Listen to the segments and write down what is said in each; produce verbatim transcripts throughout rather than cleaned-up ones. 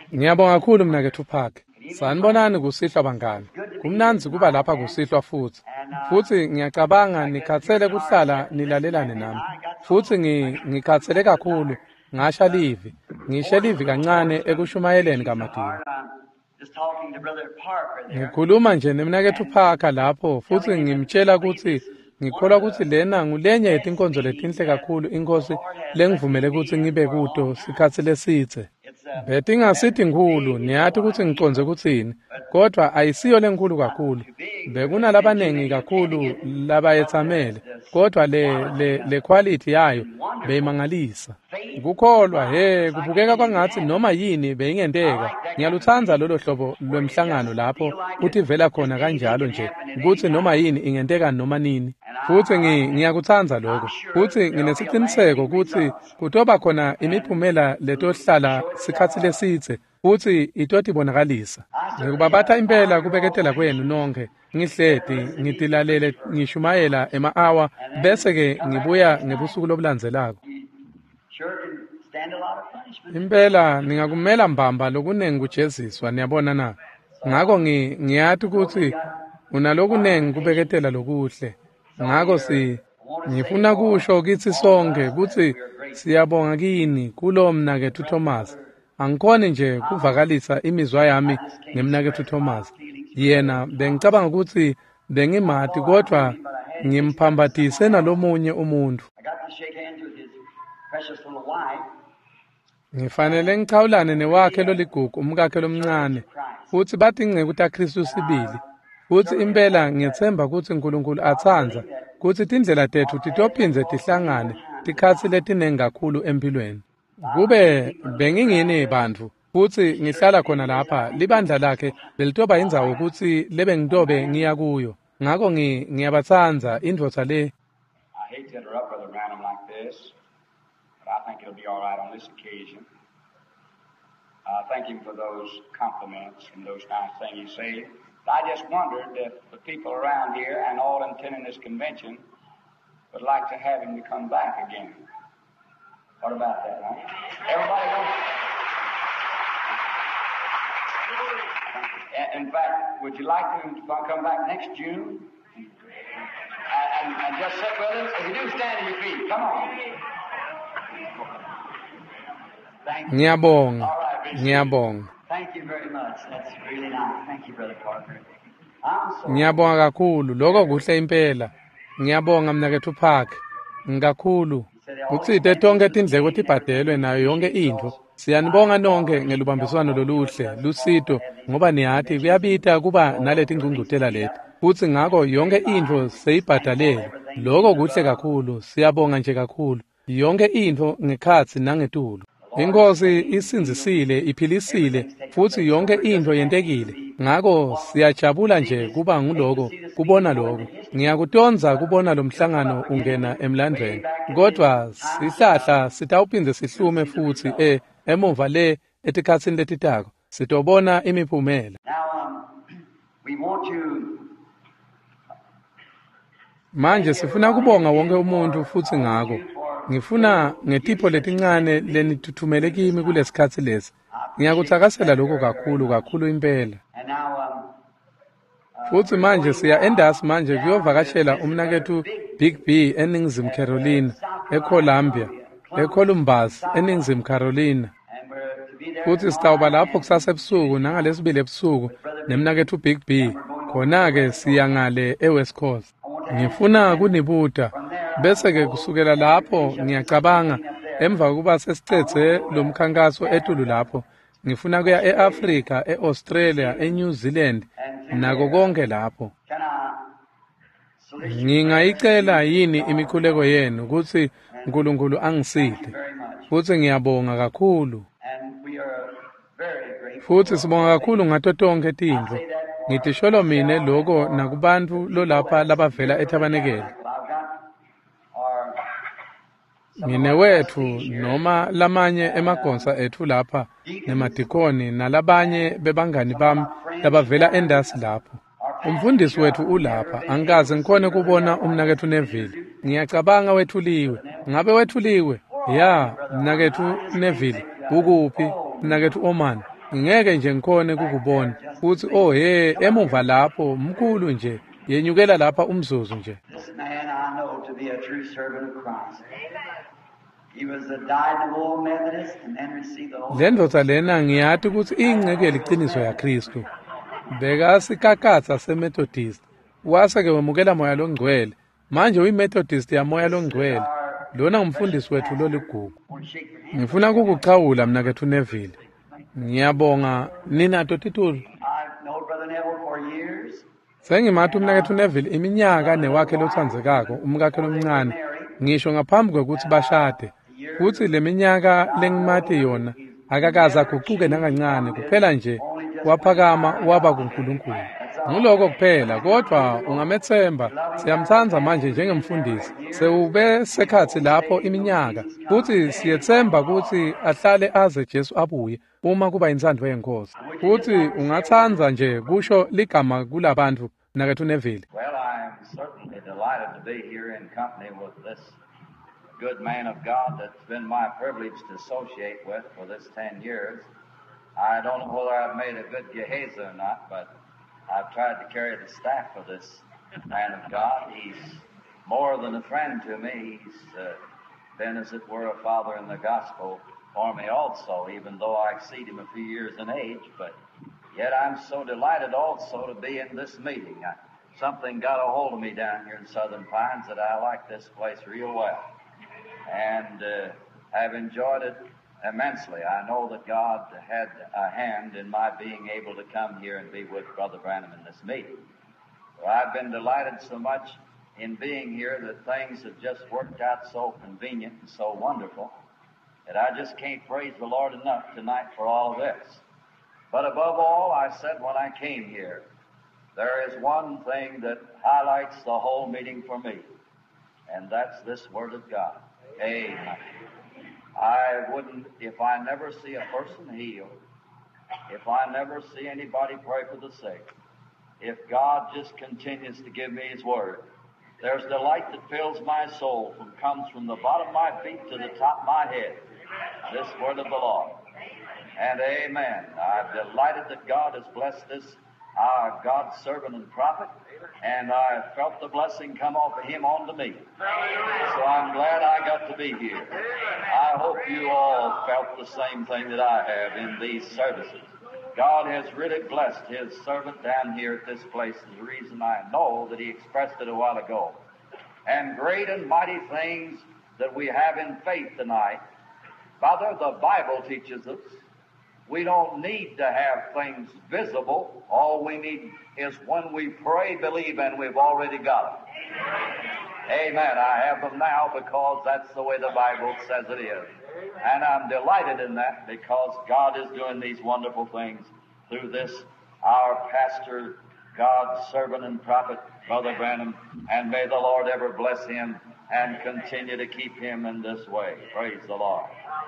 Ngiyabonga kakhulu mina ke Tupac. Sanibonani kusihlwa bangani. Kumnanzi kuba lapha kusihlwa futhi. Futhi ngiyacabanga nikhathele kuhlala nilalelane nami. Futhi ngikhathele kakhulu ngasha livi. Ngishe livi kancane ekushumayeleni kaMadini. Ngikhuluma nje nemina ke Tupac lapho futhi ngimtshela ukuthi ngikholwa ukuthi lena ngulenye yetinkonzo letinhle kakhulu inkosi lengivumele ukuthi ngibe kuto sikhathi lesithe. Bethi ngasithi nkulu niyathi ukuthi ngiconze ukuthini kodwa ayisiyo lenkulu kakhulu. Bekuna labanengi kakhulu labayethamele kodwa le le le quality yayo beyimangalisa. Ukukholwa he kubukeka kwangathi noma yini beyingenteka. Ngiyaluthanza lolo hlobo lwemhlangano lapho uthi vela khona kanjalo nje ukuthi noma yini ingenteka noma nini. Futhi ngiyakuthanza lokho. Futhi nginesiqiniseko ukuthi kutoba khona imiphumela letohlala sikhathi lesithe futhi itoti bonakalisa. Ngikubabatha impela kubeketela kwenu nonke. Ngihledi ngitilalele ngishumayela ema-hour bese ke ngibuya ngebusuku lobulandzelako. Impela ningakumela mbamba lokunengi kujeziswa niyabona na. Ngakho ngiyathi ukuthi unalokunengi kubeketela lokuhle. Ngakho si ngifuna kusho kithi sonke ukuthi siyabonga kini kulo mnakethu Thomas. Angikhona nje kuvakalisa imizwa yami ngemnakethu Thomas. Yena bengicabanga ukuthi bengimati kodwa ngimphambathise nalomunye umuntu. Ngifanele ngichawulane newakhe loligugu umkakhe lomncane futhi bathi ngekuthi aKristu sibili. Futhi impela ngiyethemba ukuthi uNkulunkulu athanza ukuthi indlela tethu titophinze tihlangane tikhathi letinengi kakhulu empilweni. Kube bengingini bantu futhi ngihlala khona lapha libandla lakhe belitoba indzawo ukuthi lebe ngitobe ngiya kuyo. Ngakho ngiyabathanza indvodza le. I hate to interrupt Brother Branham like this, but I think it'll be all right on this occasion. I thank him for those compliments and those nice things you say. I just wondered if the people around here and all attending this convention would like to have him to come back again. What about that, huh? Everybody wants... In fact, would you like him to come back next June? And, and, and just sit with us? If you do, stand on your feet. Come on. Thank you. Ngiyabonga. All right, Ngiyabonga. Thank you very much. That's really nice. Thank you, Brother Parker. I'm so... Ngiyabonga kakhulu lokho kuhle impela. Ngiyabonga mina ke Tupac. Ngikakhulu. Utsite tonke tindleko tibhadelwe nayo yonke into. Siyanibonga nonke ngelubambiswano loluhle, lusito ngoba niyathi kuyabita kuba naleti ngqungquthela leti. Futhi ngakho yonke into seyibhadalele. Lokho kuhle kakhulu. Siyabonga nje kakhulu. Yonke into ngekhathi nangetulu. Inkosi isinzisile, iphilisile, futhi yonke into yentekile. Ngakho siyajabula nje kuba nguloko, kubona lokho. Ngiyakutonza kubona lo mhlangano ungena emlandweni. Kodwa sihlahla sitawuphinze sihlume futhi eh emuva le etikhatsini letitako. Sitobona imiphumela. Now, um, we want to... Manje sifuna kubonga wonke umuntu futhi ngako. Ngifuna ngetipho letincane lenituthumele kimi kulesikhathi lesi. Ngiyakuthakasela lokho kakhulu kakhulu impela. And now, um, Futhi manje siya endasi manje kuyovakashela umnakethu Big B eNingizimu Carolina, eColumbia, eColumbus eNingizimu Carolina. and we're to be there... Futhi sitawuba lapho kusasa ebusuku nangalesibili ebusuku nemnakethu Big B. Khona-ke siya ngale eWest Coast. Ngifuna kunibuta bese ke kusukela lapho ngiyacabanga emva kuba sesicethe lo mkhankaso etulu lapho ngifuna kuya eAfrica, eAustralia, eNew Zealand nako konke lapho. Can I... Ngingayicela yini imikhuleko yenu ukuthi uNkulunkulu angisithe. Futhi ngiyabonga kakhulu. And we are very grateful. Futhi sibonga kakhulu ngato tonke tindlu. Ngithi sholo mine lokho nakubantu lo lapha labavela eTabanekele. I've got our... Nginewethu noma lamanye emagonsa ethu lapha nemadikoni nalabanye bebangani bami labavela endasi lapho. Umfundisi wethu ulapha angikaze ngikhone kubona umnakethu Neville. Ngiyacabanga wethuliwe. Ngabe wethuliwe? Ya, umnakethu Neville. Ukuphi? Umnakethu Oman. ngeke nje ngikhone ukukubona uthi oh he emuva lapho mkhulu nje yenyukela lapha umzuzu nje. This man I know to be a true servant of Christ. He was a died of old Methodist and then received the Holy Le ndoda lena ngiyathi ukuthi ingceke liqiniso yaKristu. Bekasikakatha seMethodist. Wase ke wemukela moya longcwele. Manje uyiMethodist yamoya longcwele. Lona ngumfundisi wethu loligugu. Ngifuna ukukuchawula mina kethu Neville. Ngiyabonga ninato titulu. I've known Brother Neville for years. Sengimathi umna kethu Neville iminyaka newakhe lothandzekako umkakhe lomncane. Ngisho ngaphambi kwekuthi bashade. Kuthi leminyaka lengimathi yona akakaza guquke nakancane kuphela nje waphakama waba kuNkulunkulu. Ngiloko kuphela kodwa ungamethemba siyamthanza manje njengemfundisi sewube sekhathi lapho iminyaka futhi siyethemba ukuthi ahlale aze Jesu abuye uma kuba insandvo yenkosi futhi ungathanza nje kusho ligama kulabantu nakethu Neville. Well, I'm certainly delighted to be here in company with this good man of God that's been my privilege to associate with for this ten years. I don't know whether I've made a good Gehazi or not, but I've tried to carry the staff of this man of God. He's more than a friend to me. He's uh, been, as it were, a father in the gospel for me also, even though I exceed him a few years in age. But yet I'm so delighted also to be in this meeting. I, something got a hold of me down here in Southern Pines that I like this place real well. And uh, I've enjoyed it immensely. I know that God had a hand in my being able to come here and be with Brother Branham in this meeting. Well, I've been delighted so much in being here that things have just worked out so convenient and so wonderful that I just can't praise the Lord enough tonight for all of this. But above all, I said when I came here, there is one thing that highlights the whole meeting for me, and that's this Word of God. Amen. I wouldn't, if I never see a person healed, if I never see anybody pray for the sick, if God just continues to give me His Word, there's delight that fills my soul from comes from the bottom of my feet to the top of my head. This Word of the Lord. And amen. I'm delighted that God has blessed this, our God's servant and prophet, and I felt the blessing come off of him onto me. So I'm glad I got to be here. I hope you all felt the same thing that I have in these services. God has really blessed His servant down here at this place. Is the reason I know that He expressed it a while ago. And great and mighty things that we have in faith tonight. Father, the Bible teaches us we don't need to have things visible. All we need is when we pray, believe, and we've already got them. Amen. I have them now because that's the way the Bible says it is. And I'm delighted in that because God is doing these wonderful things through this, our pastor, God's servant and prophet, Brother Branham, and may the Lord ever bless him and continue to keep him in this way. Praise the Lord.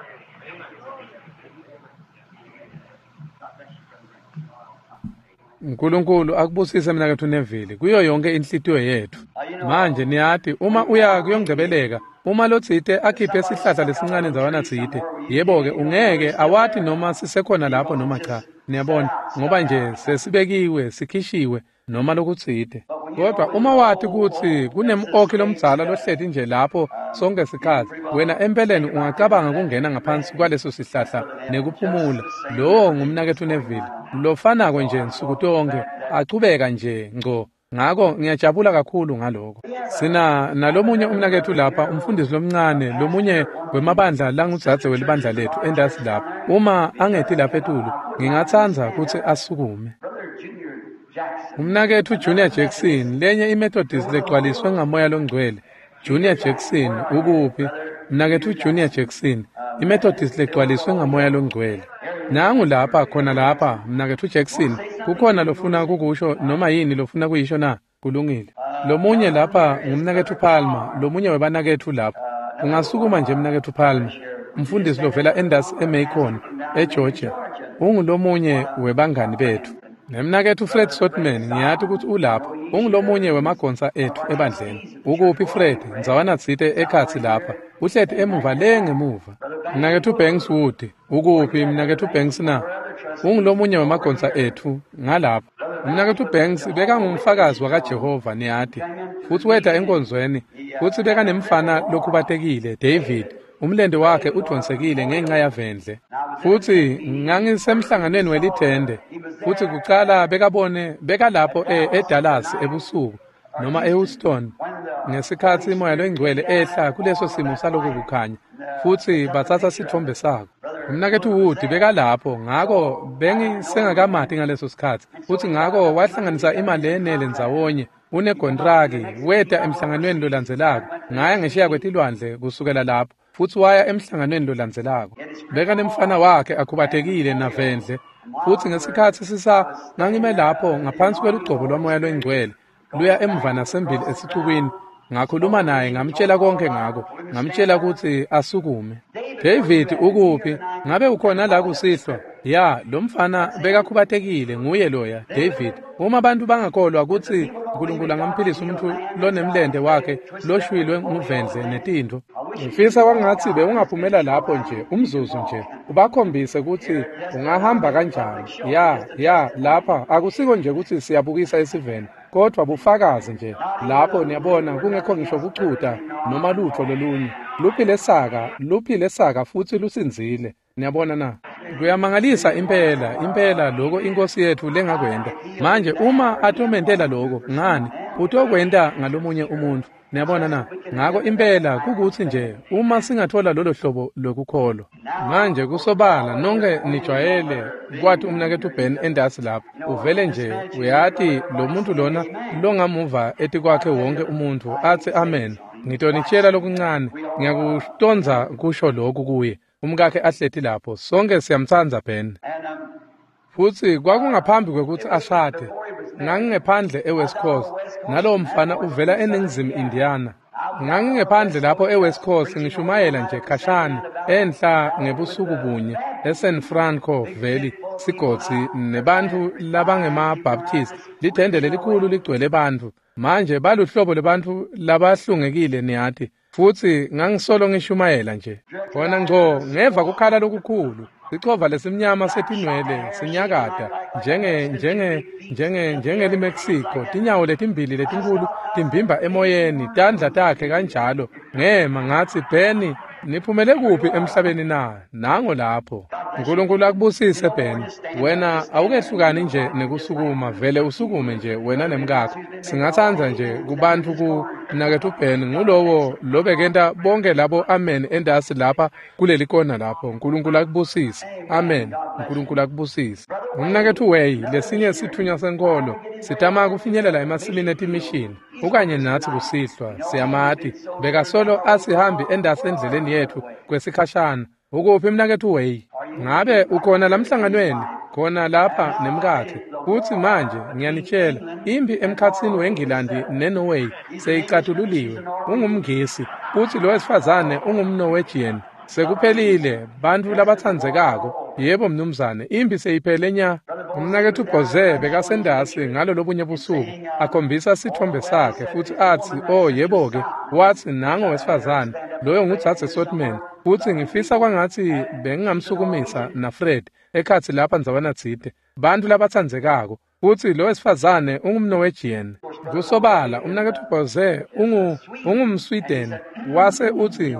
uNkulunkulu akubusise mina kethu Neville kuyo yonke inhlitiyo yethu manje niyathi uma uya kuyongcebeleka uma lotsite akhiphe isihlahla lesincane nzawana tsite yebo ke ungeke awathi noma sisekhona lapho noma cha niyabona ngoba nje sesibekiwe sikhishiwe noma lokutsite kodwa uma wathi ukuthi kunemokhi lomdzala lohleti nje lapho sonke sikhathi wena empeleni ungacabanga kungena ngaphansi kwaleso sihlahla nekuphumula lo ngumnakethu Neville lofana kwe nje nsuku tonke acubeka nje ngco ngako ngiyajabula kakhulu ngaloko sina nalomunye umnakethu lapha umfundisi lomncane lomunye wemabandla langudzadze welibandla lethu endasi lapha uma angethi lapha etulu ngingathanza ukuthi asukume umnakethu Junior Jackson lenye iMethodist legcwaliswe ngamoya longcwele Junior Jackson ukuphi umnakethu Junior Jackson iMethodist legcwaliswe ngamoya longcwele nangu lapha khona lapha mnakethu Jackson kukhona lofuna kukusho noma yini lofuna kuyisho na kulungile lomunye lapha ngumnakethu Palmer lomunye webanakethu lapha ungasukuma nje mnakethu Palmer umfundisi lovela endasi eMacon eGeorgia ungulomunye webangani bethu nemnakethu Fred Sotman ngiyathi ukuthi ulapha ungulomunye wemagonsa ethu ebandleni ukuphi Fred nzawana tsite ekhathi lapha uhlethi emuva le ngemuva mnakethu Banks Wood ukuphi mnakethu Banks na ungilomunye wamagonsa ethu ngalapho. Umnakethu Banks beka ngumfakazi wakaJehova niyati futhi wetha enkonzweni futhi beka nemfana lokhubatekile David umlende wakhe udonsekile ngenxa yavendle futhi ngangisemhlanganweni welithende futhi kuqala bekabone beka lapho eDallas ebusuku noma eHouston ngesikhathi imoya lengcwele ehla kuleso simo saloko kukhanya futhi bathatha sithombe sakho. Umnakethu Wood beka lapho ngako bengisengakamati ngaleso sikhathi futhi ngako wahlanganisa imali enele ndzawonye unegontraki weta emhlanganweni lolandzelako ngaya ngeshiya kwetilwandle kusukela lapho futhi waya emhlanganweni lolandzelako beka nemfana wakhe akhubatekile navendle futhi ngesikhathi sisa ngangime lapho ngaphansi kwelugcobo lomoya lwengcwele luya emva nasembili esixukwini ngakhuluma naye ngamtshela konke ngako ngamtshela ukuthi asukume. David ukuphi ngabe ukhona la kusihlwa ya lo mfana bekakhubatekile nguye loya David uma abantu bangakholwa ukuthi uNkulunkulu angamphilisa umuntu lonemlende wakhe loshwilwe nguvendle netindlo ngifisa kwangathi beungaphumela lapho nje umzuzu nje ubakhombise ukuthi ungahamba kanjani ya ya lapha akusiko nje ukuthi siyabukisa esiveni kodwa bufakazi nje lapho niyabona kungekho ngisho ukuchutha noma lutho lolunye luphile saka luphile saka futhi lusinzile niyabona na kuyamangalisa impela impela lokho inkosi yethu lengakwenda manje uma atomentela lokho ngani utokwenda ngalomunye umuntu niyabona na ngako impela kukuthi nje uma singathola lolo hlobo lokukholwa manje kusobala nonke nijwayele kwathi umnakethu Ben Enders lapho uvele nje uyathi lo muntu lona longamuva ethi kwakhe wonke umuntu athi amen ngitonitshela lokuncane ngiyakutonza kusho lokhu kuye umkakhe ahlethi lapho sonke siyamthanza Ben futhi kwakungaphambi kwekuthi ashade ngangingephandle eWest Coast nalowo mfana uvela eNingizimu Indiana ngangingephandle lapho eWest Coast ngishumayela nje khashana enhla ngebusuku bunye eSan Francisco Valley sigotsi nebantu labangema Baptist lithende lelikhulu ligcwele abantu manje baluhlobo lebantu labahlungekile niyathi futhi ngangisolo ngishumayela nje bona ngco ngeva kukhala lokukhulu sicova lesimnyama setinwele sinyakada njenge njenge njenge njenge liMexico tinyawo letimbili letinkulu timbimba emoyeni tandla takhe kanjalo ngema ngathi Beni niphumele kuphi emhlabeni na nango lapho uNkulunkulu akubusise Ben wena awukehlukani nje nekusukuma vele usukume nje wena nemkakho singathanza nje kubantu ku nakethu Ben ngulowo lobekenda bonke labo amen endasi lapha kuleli kona lapho uNkulunkulu akubusise amen uNkulunkulu akubusise umnakethu Way lesinye sithunya senkolo sitama kufinyelela emasimini etimishini ukanye nathi kusihlwa siyamati beka solo asihambi endasi endleleni yethu kwesikhashana ukuphi umnakethu Way ngabe ukhona lamhlanganweni khona lapha nemkakhe uthi manje ngiyanitshela impi emkhathini weNgilandi neNorway seyicatululiwe ungumngisi uthi lo wesifazane ungumNorwegian sekuphelile bantu labathandzekako yebo mnumzane impi seyiphele nya umnakethu Boze bekasendasi ngalo lobunye busuku akhombisa sithombe sakhe futhi athi oh yebo ke wathi nango wesifazane loyo ngudzadze Sotman futhi ngifisa kwangathi bengingamsukumisa naFred ekhathi lapha ndzabana dzide bantu labathandzekako futhi lo wesifazane ungumNorwegian kusobala umnakethu Boze ungu ungumSweden wase uthi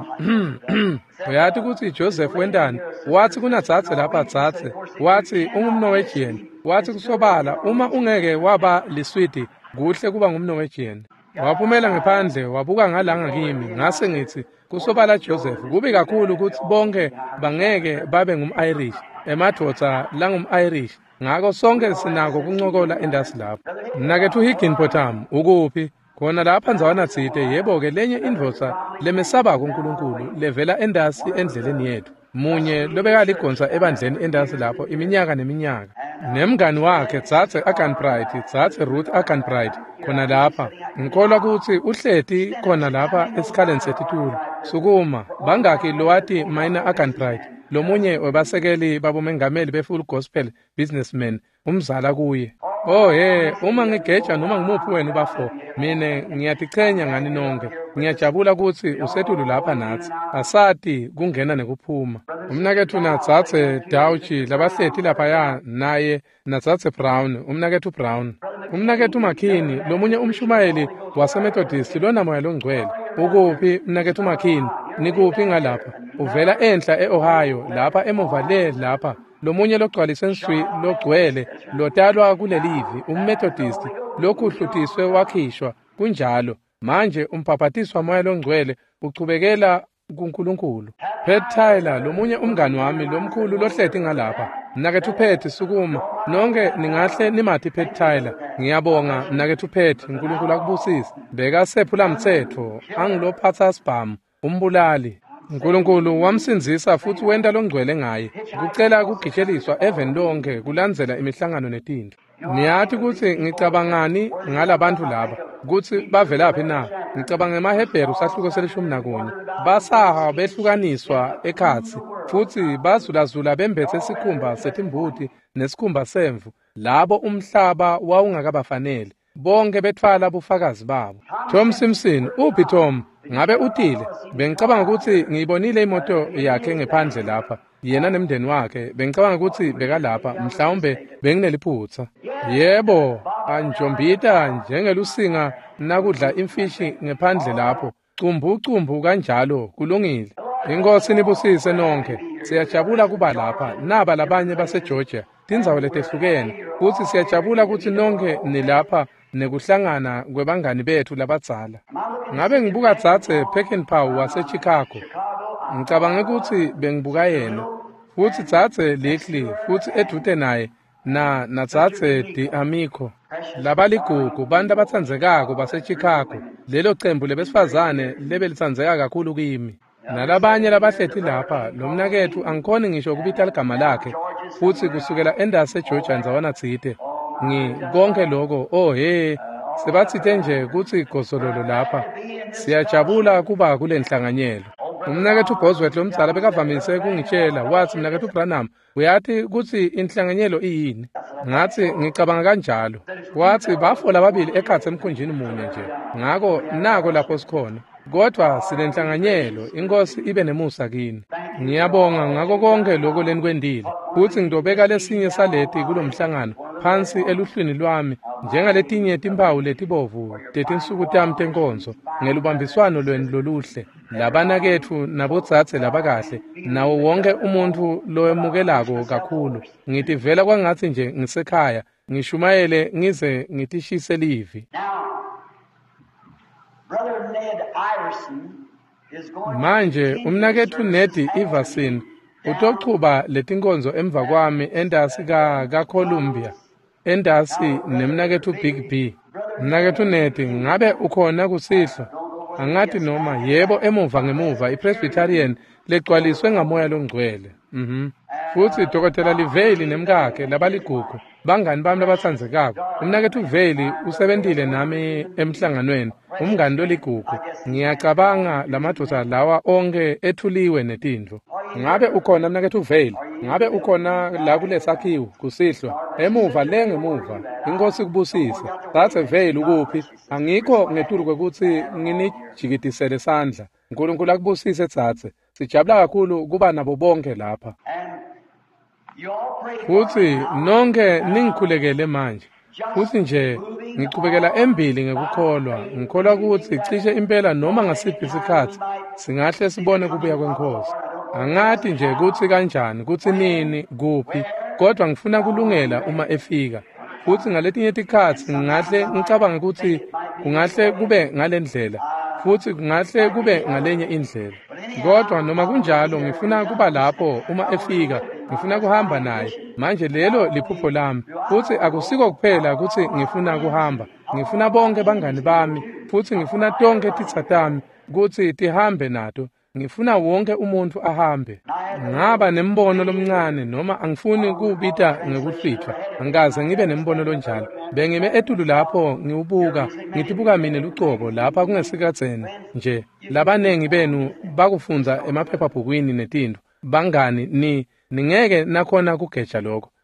uyathi ukuthi Joseph wendani wathi kunadzadze lapha dzadze wathi ungumNorwegian wathi kusobala uma ungeke waba liswidi kuhle kuba ngumNorwegian waphumela ngephandle wabuka ngalanga kimi ngase ngithi kusobala Joseph kubi kakhulu ukuthi bonke bangeke babe ngumIrish emadvodza langumIrish ngako sonke sinako kuncokola endasi lapho mnakethu Higginbotham ukuphi khona lapha ndzabana dzide yebo ke lenye indvodza lemesaba kuNkulunkulu levela endasi endleleni yethu munye lobeka ligonza ebandleni endasi lapho iminyaka neminyaka nemngani wakhe dzadze Aganbright dzadze Ruth Aganbright khona lapha ngikholwa ukuthi uhleti khona lapha esikhaleni setitulo sukuma bangaki lowati Minor Aganbright lomunye webasekeli babomengameli beFull Gospel Businessman umzala kuye oh ye uma ngigeja noma ngimuphi wena ubafo mina ngiyatichenya ngani nonke ngiyajabula ukuthi usetulu lapha nathi asati kungena nekuphuma umnakethu natsatse Dauchi labahlethi lapha ya naye natsatse Brown umnakethu Brown umnakethu Makhini lomunye umshumayeli wasemethodist lona moya longcwele ukuphi umnakethu Makhini nikuphi ngalapha uvela enhla eOhio lapha emuva le lapha lomunye logcwalise nswi logcwele lotalwa kulelivi ummethodist lokhu hlutiswe wakhishwa kunjalo manje umpaphatiswa moya longcwele uchubekela kuNkulunkulu Pat Tyler lomunye umngani wami lomkhulu lohlethi ngalapha mnakethu Pat sukuma nonke ningahle nimathi Pat Tyler ngiyabonga mnakethu Pat uNkulunkulu akubusise beka sephula mthetho angilophatha sibhamu umbulali uNkulunkulu wamsinzisa futhi wenta longcwele ngaye kucela kugijeliswa even lonke kulandzela imihlangano netinto niyathi ukuthi ngicabangani ngalabantu laba ukuthi bavelaphi na ngicabanga emaHebheru sahluko selishumi nakunye basaha behlukaniswa ekhatsi futhi bazulazula bembethe isikhumba setimbuti nesikhumba semvu labo umhlaba wawungakabafanele bonke bethwala bufakazi babo Tom Simpson uphi Tom ngabe utile bengicabanga ukuthi ngiyibonile imoto yakhe ngephandle lapha yena nemndeni wakhe bengicabanga ukuthi beka lapha mhlawumbe bengineliphutha yebo anjombita njengelusinga nakudla imfishi ngephandle lapho cumbu cumbu kanjalo kulungile inkosi nibusise nonke siyajabula kuba lapha naba labanye baseGeorgia tindzawo letehlukene futhi siyajabula ukuthi nonke nilapha nekuhlangana kwebangani bethu labadzala ngabe ngibuka Dzadze Peckinpah waseChicago ngicabanga ukuthi bengibuka yena futhi Dzadze Likely futhi edute naye na naDzadze D'Amico labaligugu bantu abatsandzekako baseChicago lelo cembu lebesifazane lebelitsandzeka kakhulu kimi nalabanye labahlethi lapha lomnakethu angikhoni ngisho ukubita ligama lakhe futhi kusukela endase Georgia nzawana tsite ngi konke lokho oh hey sebathithe nje ukuthi igozololo lapha siyajabula kuba kule nhlanganyelo umnakethu Bosworth lomdzala bekavamise kungitshela wathi mnakethu Branham uyathi ukuthi inhlanganyelo iyini ngathi ngicabanga kanjalo wathi bafola babili ekhatsi emkhunjini munye nje ngako nako lapho sikhona kodwa silenhlanganyelo inkosi ibe nemusa kini ngiyabonga ngako konke lokho lenikwendile futhi ngidobeka lesinye saleti kulomhlangano phansi eluhlwini lwami njengaletinye timpawu letibovu tetinsuku tami tenkonzo ngelubambiswano lweni loluhle labanakethu nabodzadze labakahle nawo wonke umuntu loemukelako kakhulu ngithi vela kwangathi nje ngisekhaya ngishumayele ngize ngitishise livi manje umnakethu Ned Iverson utochuba letinkonzo emva kwami endasi ka kaColumbia endasi nemnakethu Big B mnakethu Ned ngabe ukhona kusihlo angathi noma yebo emuva ngemuva iPresbyterian legcwaliswe ngamoya longcwele mhm futhi dokotela Liveli nemkakhe labaligugu bangani bami labatsandzekako umnakethu Veli usebentile nami emhlanganweni umngani loligugu ngiyacabanga lamadoda lawa onke ethuliwe netindlo ngabe ukhona mnakethu Veli ngabe ukhona la kulesakhiwo kusihlwa emuva lengemuva inkosi kubusise Dzadze Veli ukuphi angikho ngetulu kwekuthi nginijikidisele sandla uNkulunkulu akubusise Dzadze sijabula kakhulu kuba nabo bonke lapha futhi nonke ningikhulekele manje futhi nje ngichubekela embili ngekukholwa ngikholwa ukuthi cishe impela noma ngasiphi isikhathi singahle sibone kubuya kwenkosi angathi nje ukuthi kanjani ukuthi nini kuphi kodwa ngifuna kulungela uma efika futhi ngaletinye tikhathi ngingahle ngicabanga ukuthi kungahle kube ngalendlela futhi kungahle kube ngalenye indlela kodwa noma kunjalo ngifuna kuba lapho uma efika ngifuna kuhamba naye manje lelo liphupho lami futhi akusiko kuphela ukuthi ngifuna kuhamba ngifuna bonke bangani bami futhi ngifuna tonke titsatami ukuthi tihambe nato ngifuna wonke umuntu ahambe ngaba nembono lomncane noma angifuni kubita ngekuhlithwa angikaze ngibe nembono lonjalo bengime etulu lapho ngiubuka ngitibuka mina lucobo lapha kungesikhatsene nje labanengi benu bakufunza emaphephabhukwini netinto bangani ni ningeke nakhona kugeja lokho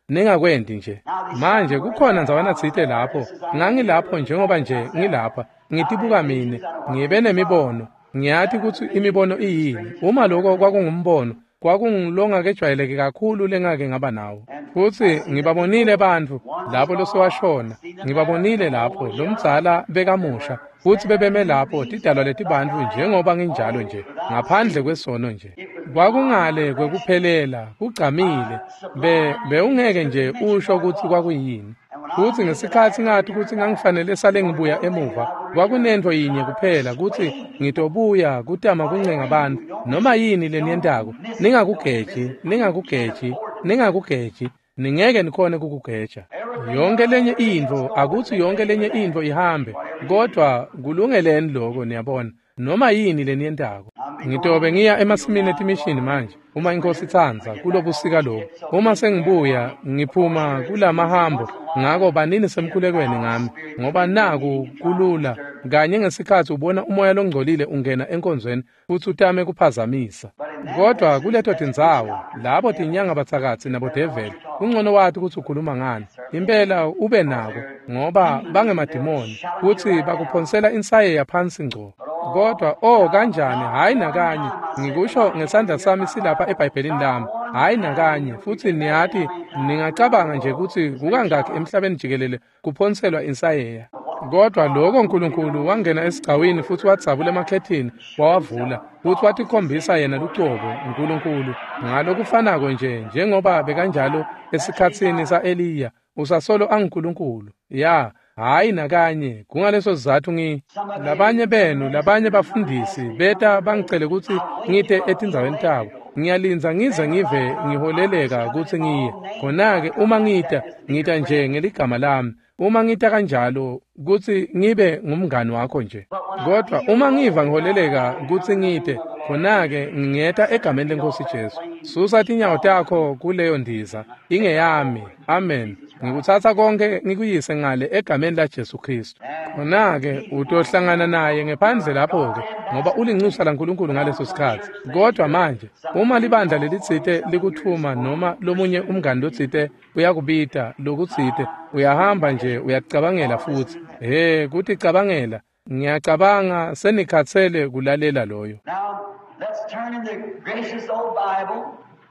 ningakwendi nje. Manje kukhona nzawana tsite lapho, ngangilapho njengoba nje ngilapha, ngitibuka mine, ngibe nemibono, ngiyathi ukuthi imibono iyini. Uma lokho kwakungumbono, kwakungilonga kejwayeleke kakhulu lengake ngaba nawo. Futhi ngibabonile abantu lapho losowashona, ngibabonile lapho lomdzala bekamusha, futhi bebeme lapho tidalwa leti bantu njengoba nginjalo nje, ngaphandle kwesono nje. Kwakungale kwekuphelela, kugcamile, be beungeke nje usho ukuthi kwakuyini. Futhi ngesikhathi ngathi ukuthi ngangifanele sale ngibuya emuva, kwakunento yinye kuphela ukuthi ngitobuya kutama kuncenga abantu noma yini leniyentako, ningakugeji, ningakugeji, ningakugeji, ningeke nikhone kukugeja. Yonke lenye into, akuthi yonke lenye into ihambe, kodwa kulungeleni lokho niyabona, noma yini leniyentako. Ngitobe ngiya emasimini etimishini manje, uma inkosi itsanza kulobusika lobo. Uma sengibuya ngiphuma kulamahambo, ngako banini semkhulekweni ngami, ngoba naku kulula, kanye ngesikhathi ubona umoya longcolile ungena enkonzweni futhi utame kuphazamisa. Kodwa kuleto tindzawo, labo tinyanga bathakatsi nabo devil, kungcono wathi ukuthi ukhuluma ngani. Impela ube nako, ngoba bangemadimoni, futhi bakuphonsela insaye yaphansi ngco. Kodwa oh kanjani, hayi nakanye, ngikusho ngesandla sami silapha eBhayibhelini lami, hayi nakanye, futhi niyathi ningacabanga nje ukuthi kukangaki emhlabeni jikelele kuphonselwa insayeya. Kodwa lokho uNkulunkulu wangena esigcawini futhi watsabula emakhethini, wawavula, futhi watikhombisa yena lucobo uNkulunkulu, ngalokufanako nje, njengoba bekanjalo esikhatsini sa-Eliya, usasolo anguNkulunkulu. Ya, hayi nakanye, kungaleso sizathu ngi labanye benu, labanye bafundisi beta bangicele ukuthi ngite etindzaweni tabo. Ngiyalinza ngize ngive ngiholeleka ukuthi ngiye. Khona-ke uma ngita, ngita nje ngeligama lami. Uma ngita kanjalo ukuthi ngibe ngumngani wakho nje. Kodwa uma ngiva ngiholeleka ukuthi ngite, khona-ke ngingeta egameni leNkosi Jesu. Susa tinyawo takho kuleyo ndiza, ingeyami. Amen. Ngikuthatha konke ngikuyise ngale egameni la Jesu Kristu. Khona-ke utohlangana naye ngephandle lapho-ke, ngoba ulinxusa laNkulunkulu ngaleso sikhathi. Kodwa manje, uma libandla lelitsite likuthuma noma lomunye umngani lotsite uyakubita lokutsite, uyahamba nje uyacabangela futhi. He, kuthi cabangela, ngiyacabanga senikhatsele kulalela loyo. Now, let's turn in the gracious old Bible.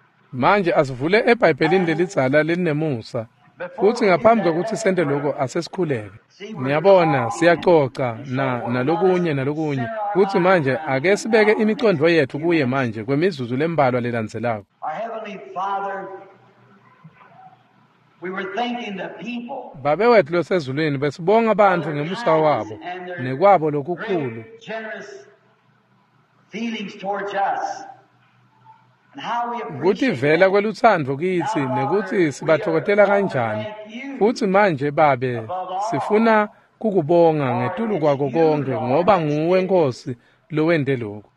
Manje asivule eBhayibhelini lelidzala lelinemusa. Futhi ngaphambi kokuthi sente lokho asesikhuleke. Niyabona siyaxoxa na nalokunye nalokunye. Futhi manje ake sibeke imicondo yethu kuye manje kwemizuzu lembalwa lelandzelako. Our Heavenly Father, we were thanking the people. Babe wethu losezulwini besibonga abantu ngemusa wabo nekwabo lokukhulu. Generous feelings towards us. Kuthi vela kweluthando kithi nekuthi sibathokotela kanjani. Futhi manje babe sifuna kukubonga ngetulu kwako konke ngoba nguwe Nkosi lowende lokho.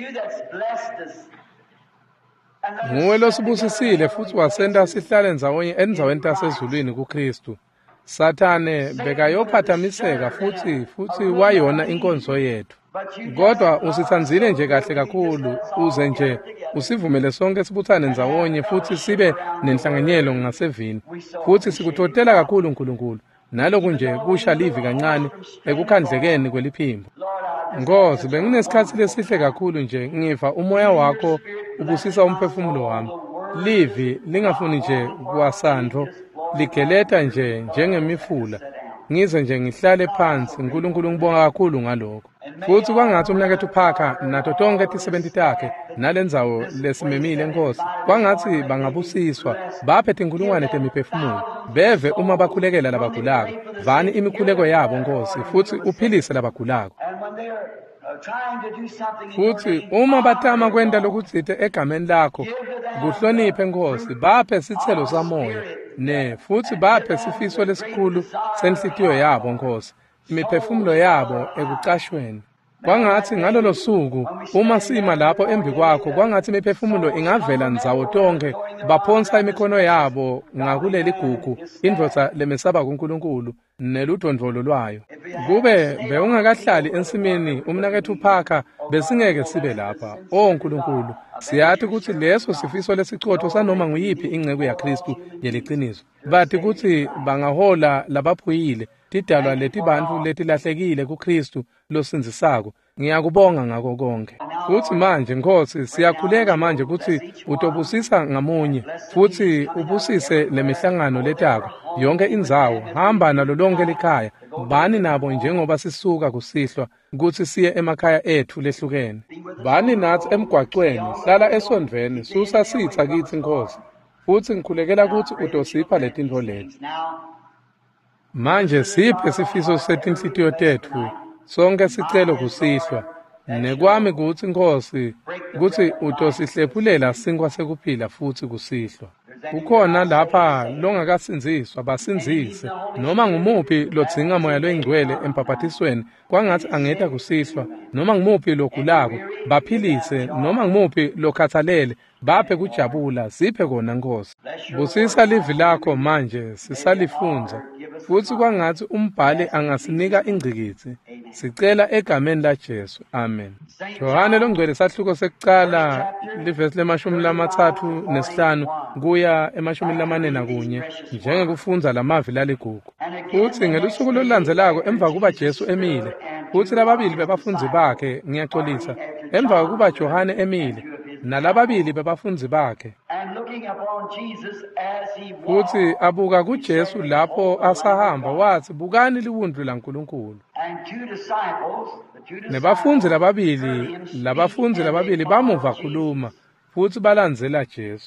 Nguwe losibusisile futhi wasenta sihlale ndzawonye endzaweni tasezulwini kuKristu. Sathane bekayophazamiseka futhi futhi wayona inkonzo yethu. Kodwa usithandzile nje kahle kakhulu, uze nje usivumele sonke sibuthane ndzawonye futhi sibe nenhlanganyelo ngasevini. Futhi sikuthotela kakhulu uNkulunkulu, naloku nje kusha livi kancane ekukhandlekeni kweliphimbo. Nkosi, benginesikhathi lesihle kakhulu nje ngiva umoya wakho ubusisa umphefumulo wami. Livi lingafuni nje kwasandho, ligeleta nje njengemifula. Ngize nje ngihlale phansi, uNkulunkulu ngibonga kakhulu ngalokho. Futhi kwangathi umnakethu Phaka nato tonke tisebenti takhe nalendzawo lesimemile Nkosi, kwangathi bangabusiswa, baphethe inkulungwane temiphefumulo, beve uma bakhulekela labagulako, vani imikhuleko yabo Nkosi, futhi uphilise labagulako. Futhi uma batama kwenda lokutsite egameni lakho, kuhloniphe Nkosi, baphe sithelo samoya, ne futhi baphe sifiso lesikhulu senhlitiyo yabo Nkosi, imiphefumulo yabo ekucashweni. Kwangathi ngalolo suku uma sima lapho embi kwakho, kwangathi imiphefumulo ingavela nzawo tonke, baphonsa imikhono yabo ngakuleli gugu, indvodza lemesaba kuNkulunkulu neludondvolo lwayo. Kube beungakahlali ensimini umnakethu Parker besingeke sibe lapha. Oh Nkulunkulu, siyathi ukuthi leso sifiso lesicotho sanoma nguyiphi ingcebo yaKristu yeliqiniso. Bathi ukuthi bangahola labaphuyile tidalwa leti bantu letilahlekile kuKristu losinzisako. Ngiyakubonga ngako konke. Futhi manje Nkosi siyakhuleka manje ukuthi utobusisa ngamunye futhi ubusise lemihlangano letako yonke indzawo. Hamba nalo lonke likhaya, bani nabo njengoba sisuka kusihlwa ukuthi siye emakhaya ethu lehlukene. Bani nathi emgwaqweni, hlala esondveni, susa sitha kithi Nkosi. Futhi ngikhulekela ukuthi utosipha letintfo leti. Manje siphe sifiso setinhlitiyo tethu, sonke sicelo kusihlwa. Nekwami kuthi Nkosi, ukuthi utosihlephulela sinkwa sekuphila futhi kusihlwa. Ukhona lapha longakasinziswa basinzise, noma ngumuphi lodzinga moya lwengcwele empapathisweni kwangathi angeta kusihlwa, noma ngumuphi logulako baphilise, noma ngumuphi lokhathalele baphe kujabula, siphe kona Nkosi. Busisa livi lakho manje sisalifunza, futhi kwangathi umbhali angasinika ingcikitsi. Sicela egameni laJesu. Amen. Johane longcwele sahluko sekucala livesi lemashumi lamathathu nesihlanu kuya emashumi lamane nakunye njengekufunza lamavi laligugu. Futhi ngelusuku lolandzelako emva kuba Jesu emile, futhi lababili bebafundzi bakhe, ngiyaxolisa, emva kuba Johane emile nalababili bebafundzi bakhe, futhi abuka kuJesu lapho asahamba wathi, bukani liwundlu laNkulunkulu. Nebafundzi lababili labafundzi lababili bamuva khuluma futhi balandzela Jesu.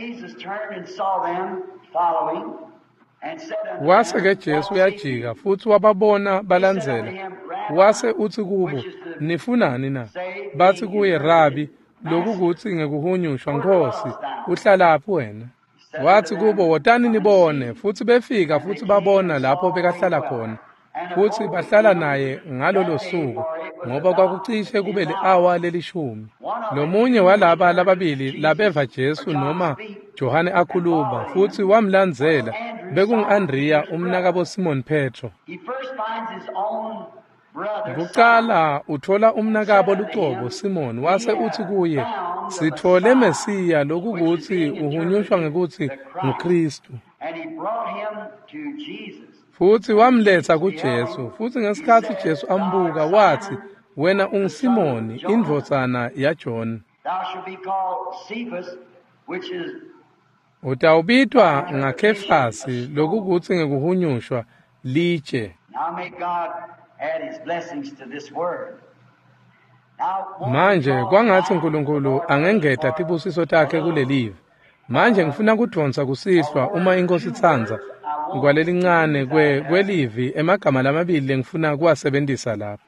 Wase ke Jesu uyajika futhi wababona balandzela. Wase uthi kubo, nifunani na? Bathi kuye, Rabi, lokhu kuthi ngekuhunyushwa Nkosi, uhlalaphi wena? Wathi kubo, wotani nibone. Futhi befika futhi babona lapho bekahlala khona. Futhi bahlala naye ngalolo suku ngoba kwakucishe kube le-hour lelishumi. Lomunye walaba lababili labeva Jesu noma Johane akhuluma futhi wamlandzela bekungu-Andriya umnakabo Simon Petro. Kuqala uthola umnakabo luqobo Simon, wase uthi kuye, sithole Mesiya, lokhu kuthi uhunyushwa ngekuthi nguKristu. Futhi wamletha kuJesu, futhi ngesikhathi Jesu ambuka wathi, wena unguSimoni indvodzana yaJona. Utawubitwa ngaKefasi, lokhu kuthi ngekuhunyushwa litshe. Manje kwangathi uNkulunkulu angengeta tibusiso takhe kulelive. Manje ngifuna kudonsa kusihlwa uma iNkosi itsanza kwalelincane kwe kwelivi emagama lamabili lengifuna kuwasebenzisa lapha.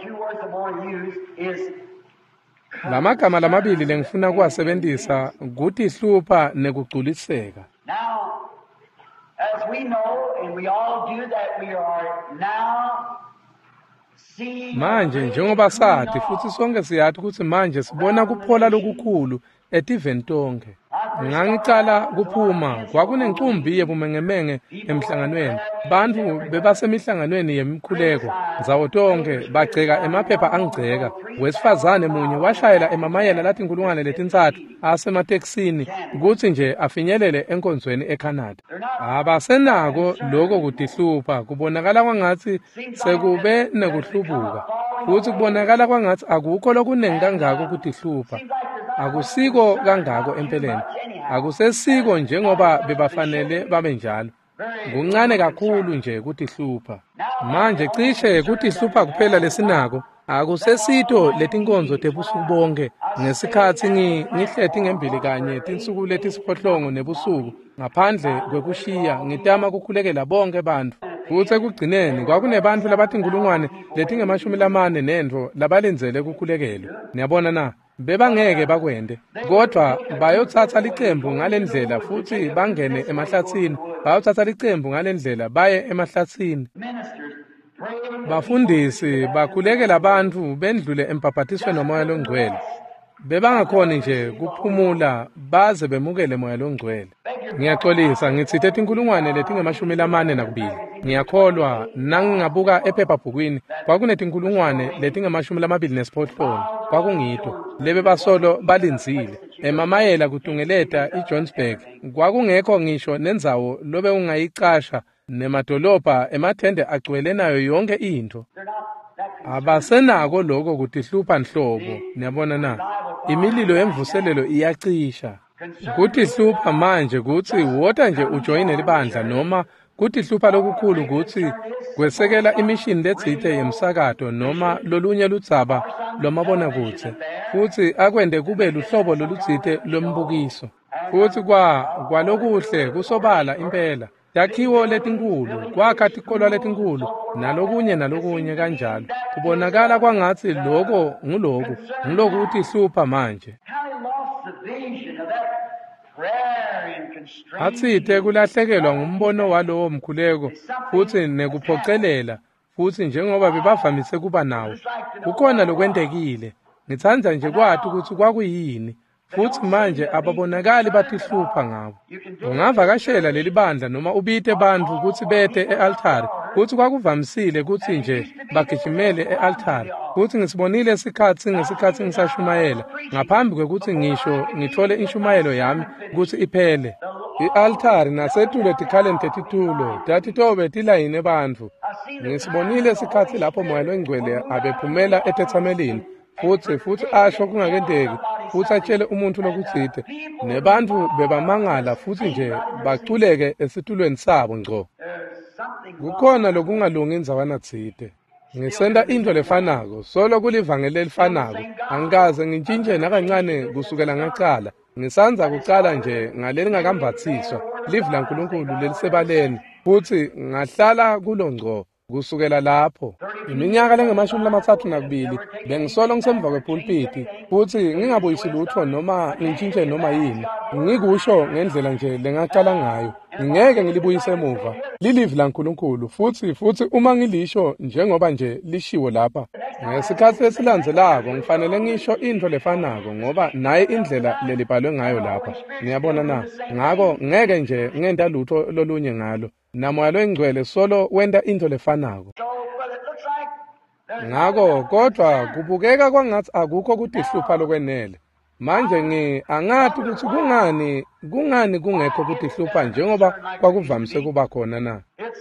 Lamagama lamabili lengifuna kuwasebenzisa ukuthi hlupha nekugculiseka. As we know and we all do that, we are now manje njengoba sathi futhi sonke siyathi ukuthi manje sibona kuphola lokukhulu etiveni tonke. Ngangicala kuphuma kwakunencumbi yebumengemenge emhlanganweni. Bantu bebasemihlanganweni yemikhuleko zawo tonke bagceka emaphepha angiceka. Wesifazane munye washayela emamayela lathi inkulungwane letintathu asemateksini ukuthi nje afinyelele enkonzweni eCanada. Abasenako lokho kutihlupha, kubonakala kwangathi sekube nekuhlubuka. Futhi kubonakala kwangathi akukho lokuningi kangako kutihlupha. Akusiko kangako empeleni. Akusesiko njengoba bebafanele babe njalo. Kuncane kakhulu nje kutihlupha. Manje cishe kutihlupha kuphela lesinako. Akusesito letinkonzo tebusuku bonke ngesikhathi ngihlethi ngembili kanye tinsuku letisiphohlongo nebusuku ngaphandle kwekushiya ngitama kukhulekela bonke bantu. Futhi ekugcineni kwakunebantu labathi inkulungwane letingemashumi lamane nendvo labalenzele kukhulekelo. Niyabona na? Bebangeke bakwende, kodwa bayothatha licembu ngalendlela futhi bangene emahlathini, bayothatha licembu ngalendlela baye emahlathini. Bafundisi bakhulekela abantu bendlule empapathisweni nomoya longcwele. bebangakhoni nje kuphumula baze bemukele moya longcwele. Ngiyaxolisa ngithi etinkulungwane letingamashumi lamane nakubili. Ngiyakholwa nangingabuka ephephabhukwini kwakunetinkulungwane letingamashumi lamabili nesiphohlongo kwakungito lebe basolo balinzile emamayela kutungeleta iJohannesburg kwakungekho ngisho nendzawo lobe ungayicasha nemadolobha emathende agcwele nayo yonke into. Abasenako lokho kutihlupha nhlobo niyabona na imililo yemvuselelo iyacisha kutihlupha manje kuthi wota nje ujoyine libandla noma kutihlupha lokukhulu kuthi kwesekela imishini letsite yemsakato noma lolunye ludzaba lomabona kutse futhi akwende kube luhlobo lolutsite lombukiso futhi kwa kwalokuhle kusobala impela yakhiwo letinkulu kwakha tikholwa letinkulu nalokunye nalokunye kanjalo kubonakala kwangathi lokho nguloku nguloku utihlupha manje. Atsite kulahlekelwa ngumbono walowo mkhuleko futhi nekuphocelela futhi njengoba bebavamise kuba nawo kukhona lokwendekile ngithanda nje kwathi ukuthi kwakuyini futhi manje ababonakali batihlupha ngabo. Ungavakashela leli bandla noma ubite bantu ukuthi bete e-altari futhi kwakuvamisile ukuthi nje bagijimele e-altari futhi ngisibonile isikhathi ngesikhathi ngisashumayela ngaphambi kwekuthi ngisho ngithole inshumayelo yami ukuthi iphele. I-altari nasetule tikhalente titulo tatitobe tilayine bantu. Ngisibonile isikhathi lapho moya longcwele abephumela etethamelini futhi futhi asho kungakendeki futhi atshele umuntu lokutsite nebantu bebamangala futhi nje baculeke esitulweni sabo ngco. Kukhona lokungalungi indzawana tsite. Ngisenda into lefanako solo kulivangele elifanako angikaze ngintshintshe nakancane kusukela ngaqala ngisanza kucala nje ngaleli ngakambathiswa live la nkulunkulu lelisebaleni futhi ngahlala kulo ngco kusukela lapho. Iminyaka lengamashumi lamathathu nakubili bengisolo ngisemva kwepulpiti futhi ngingabuyisi lutho noma ngintshintshe noma yini ngikusho ngendlela nje lengaqala ngayo ngeke ngilibuyise emuva lilive la nkulunkulu futhi futhi uma ngilisho njengoba nje lishiwo lapha ngesikhathi esilandzelako ngifanele ngisho into lefanako ngoba naye indlela lelibhalwe ngayo lapha niyabona na ngako ngeke nje ngenta lutho lolunye ngalo namoya longcwele solo wenda into lefanako. Ngako kodwa kubukeka kwangathi akukho kutihlupha lokwenele manje ngi angathi ukuthi kungani kungani kungekho kutihlupha njengoba kwakuvamise kuba khona na.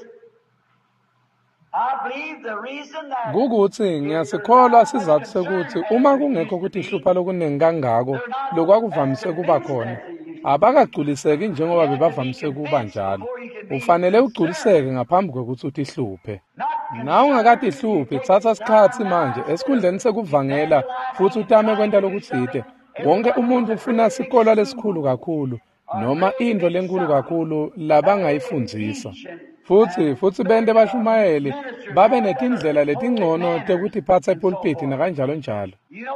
Kukuthi ngiyasikholwa sizathu sekuthi uma kungekho kutihlupha lokuningi kangako lokwakuvamise kuba khona abakagculiseki njengoba bebavamise kuba njalo. Ufanele ugculiseke ngaphambi kokuthi utihluphe. Na ungakatihluphi thatha isikhathi manje esikhundleni sekuvangela futhi utame kwenta lokutsite. Wonke umuntu ufuna isikolo lesikhulu kakhulu noma into lenkulu kakhulu labangayifundzisa. Futhi futhi bende bashumayeli babe netindlela letingcono tekuthi phatha epulpiti nakanjalo njalo.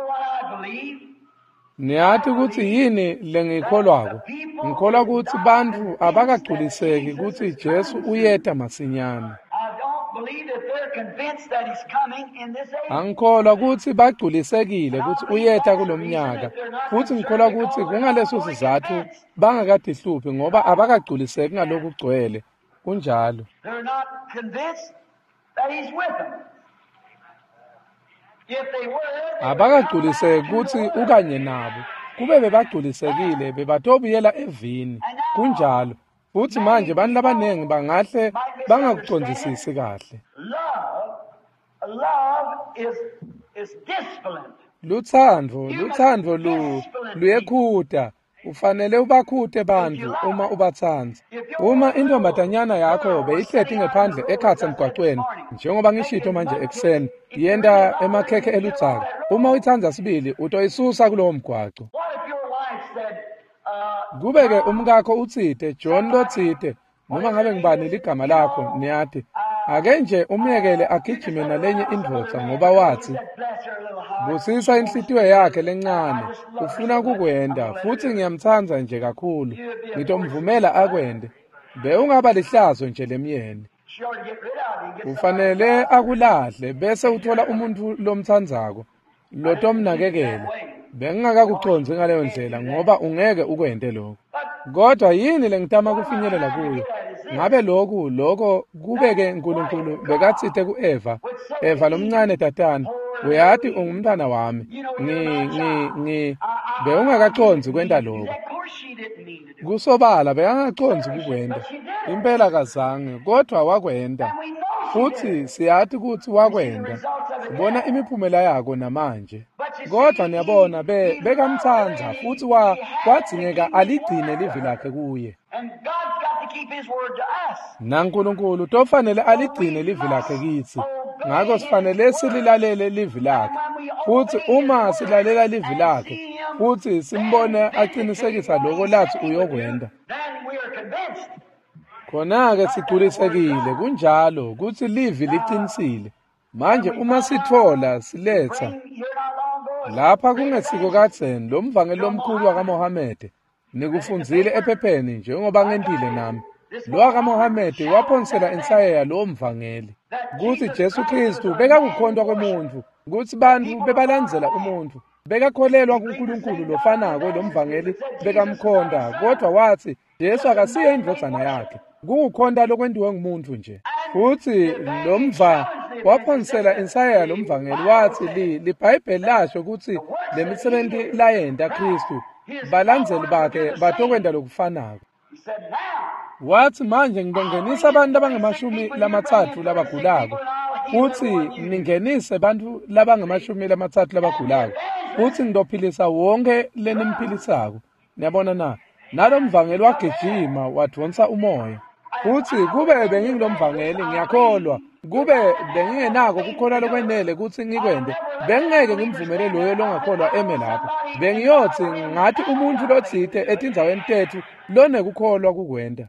Niyathi ukuthi yini lengikholwako ngikholwa ukuthi bantu abakagculiseki ukuthi Jesu uyeta masinyane. Angikholwa ukuthi bagculisekile ukuthi uyeta kulomnyaka futhi ngikholwa ukuthi kungaleso sizathu bangakadihluphi ngoba abakagculiseki ngalokhu kugcwele kunjalo. Abakagculiseki ukuthi ukanye nabo kube bebagculisekile bebatobuyela evini kunjalo futhi manje bantu labanengi bangahle bangakucondzisisi kahle. Luthando luthando lu luyekhuta ufanele ubakhute bantu uma ubathanza. Uma intombatanyana yakho beyihleti ngephandle ekhatha emgwaqweni njengoba ngishito manje ekseni yenda emakhekhe eludzaka uma uyithanza sibili utoyisusa kulowo mgwaqo. Kubeke umkakho utsite John lotsite noma ngabe ngibani ligama lakho niyathi ake nje umyekele agijime nalenye indvodza ngoba wathi busisa inhlitiyo yakhe lencane ufuna kukwenda futhi ngiyamthanza nje kakhulu ngitomvumela akwende be ungaba lihlazo nje lemyeni. Ufanele akulahle bese uthola umuntu lomthandzako lotomnakekela bengingakakuconsi ngaleyo ndlela ngoba ungeke ukwente lokho. Kodwa yini lengitama kufinyelela kuyo? Ngabe lokhu lokho kubeke uNkulunkulu bekathithe kuEva, Eva lomncane tatana, uyathi ungumntana wami. Ngi ngi ngi beungakaconsi kwenta lokho. Kusobala beyangaconsi kukwenda. Impela kazange kodwa wakwenda. Futhi siyathi ukuthi wakwenda. Sibona imiphumela yako namanje. Kodwa niyabona be bekamthanda futhi wa kwadzingeka aligcine livi lakhe kuye. NaNkulunkulu tofanele aligcine livi lakhe kithi. Ngakho sifanele sililalele livi lakhe. Futhi uma silalela livi lakhe futhi simbone aqinisekisa lokho lathi uyokwenda. Khona-ke sigculisekile kunjalo ukuthi livi liqinisile. Manje uma sithola siletha lapha kungesiko kadzeni lo mvangeli omkhulu wakaMohammed nikufundzile ephepheni njengoba ngentile nami. Lo wakaMohammed waphonsela insayaya lo mvangeli ukuthi Jesu Kristu bekakukhondwa komuntu, ukuthi bantu bebalandzela umuntu, bekakholelwa kuNkulunkulu lofanako lo mvangeli bekamkhonda, kodwa wathi Jesu akasiye indvodana yakhe, kukukhonda lokwendiwe ngumuntu nje. Futhi lo mva waphonsela insayaya lo mvangeli wathi li liBhayibheli lasho ukuthi lemisebenzi layenda Kristu balandzeli bakhe batokwenda lokufanako. Wathi manje ngizongenisa abantu abangamashumi lamathathu labagulako, futhi ningenise abantu labangamashumi lamathathu labagulako, futhi ngizophilisa wonke lenimpilisako. Niyabona na? Nalo mvangeli wagijima wadonsa umoya. Futhi kube bengingilo mvangeli ngiyakholwa, kube bengingenako kukholwa lokwenele ukuthi ngikwende, bengeke ngimvumele loyo longakholwa eme lapho. Bengiyothi ngathi umuntu lothithe etindzaweni tethu lone kukholwa kukwenda.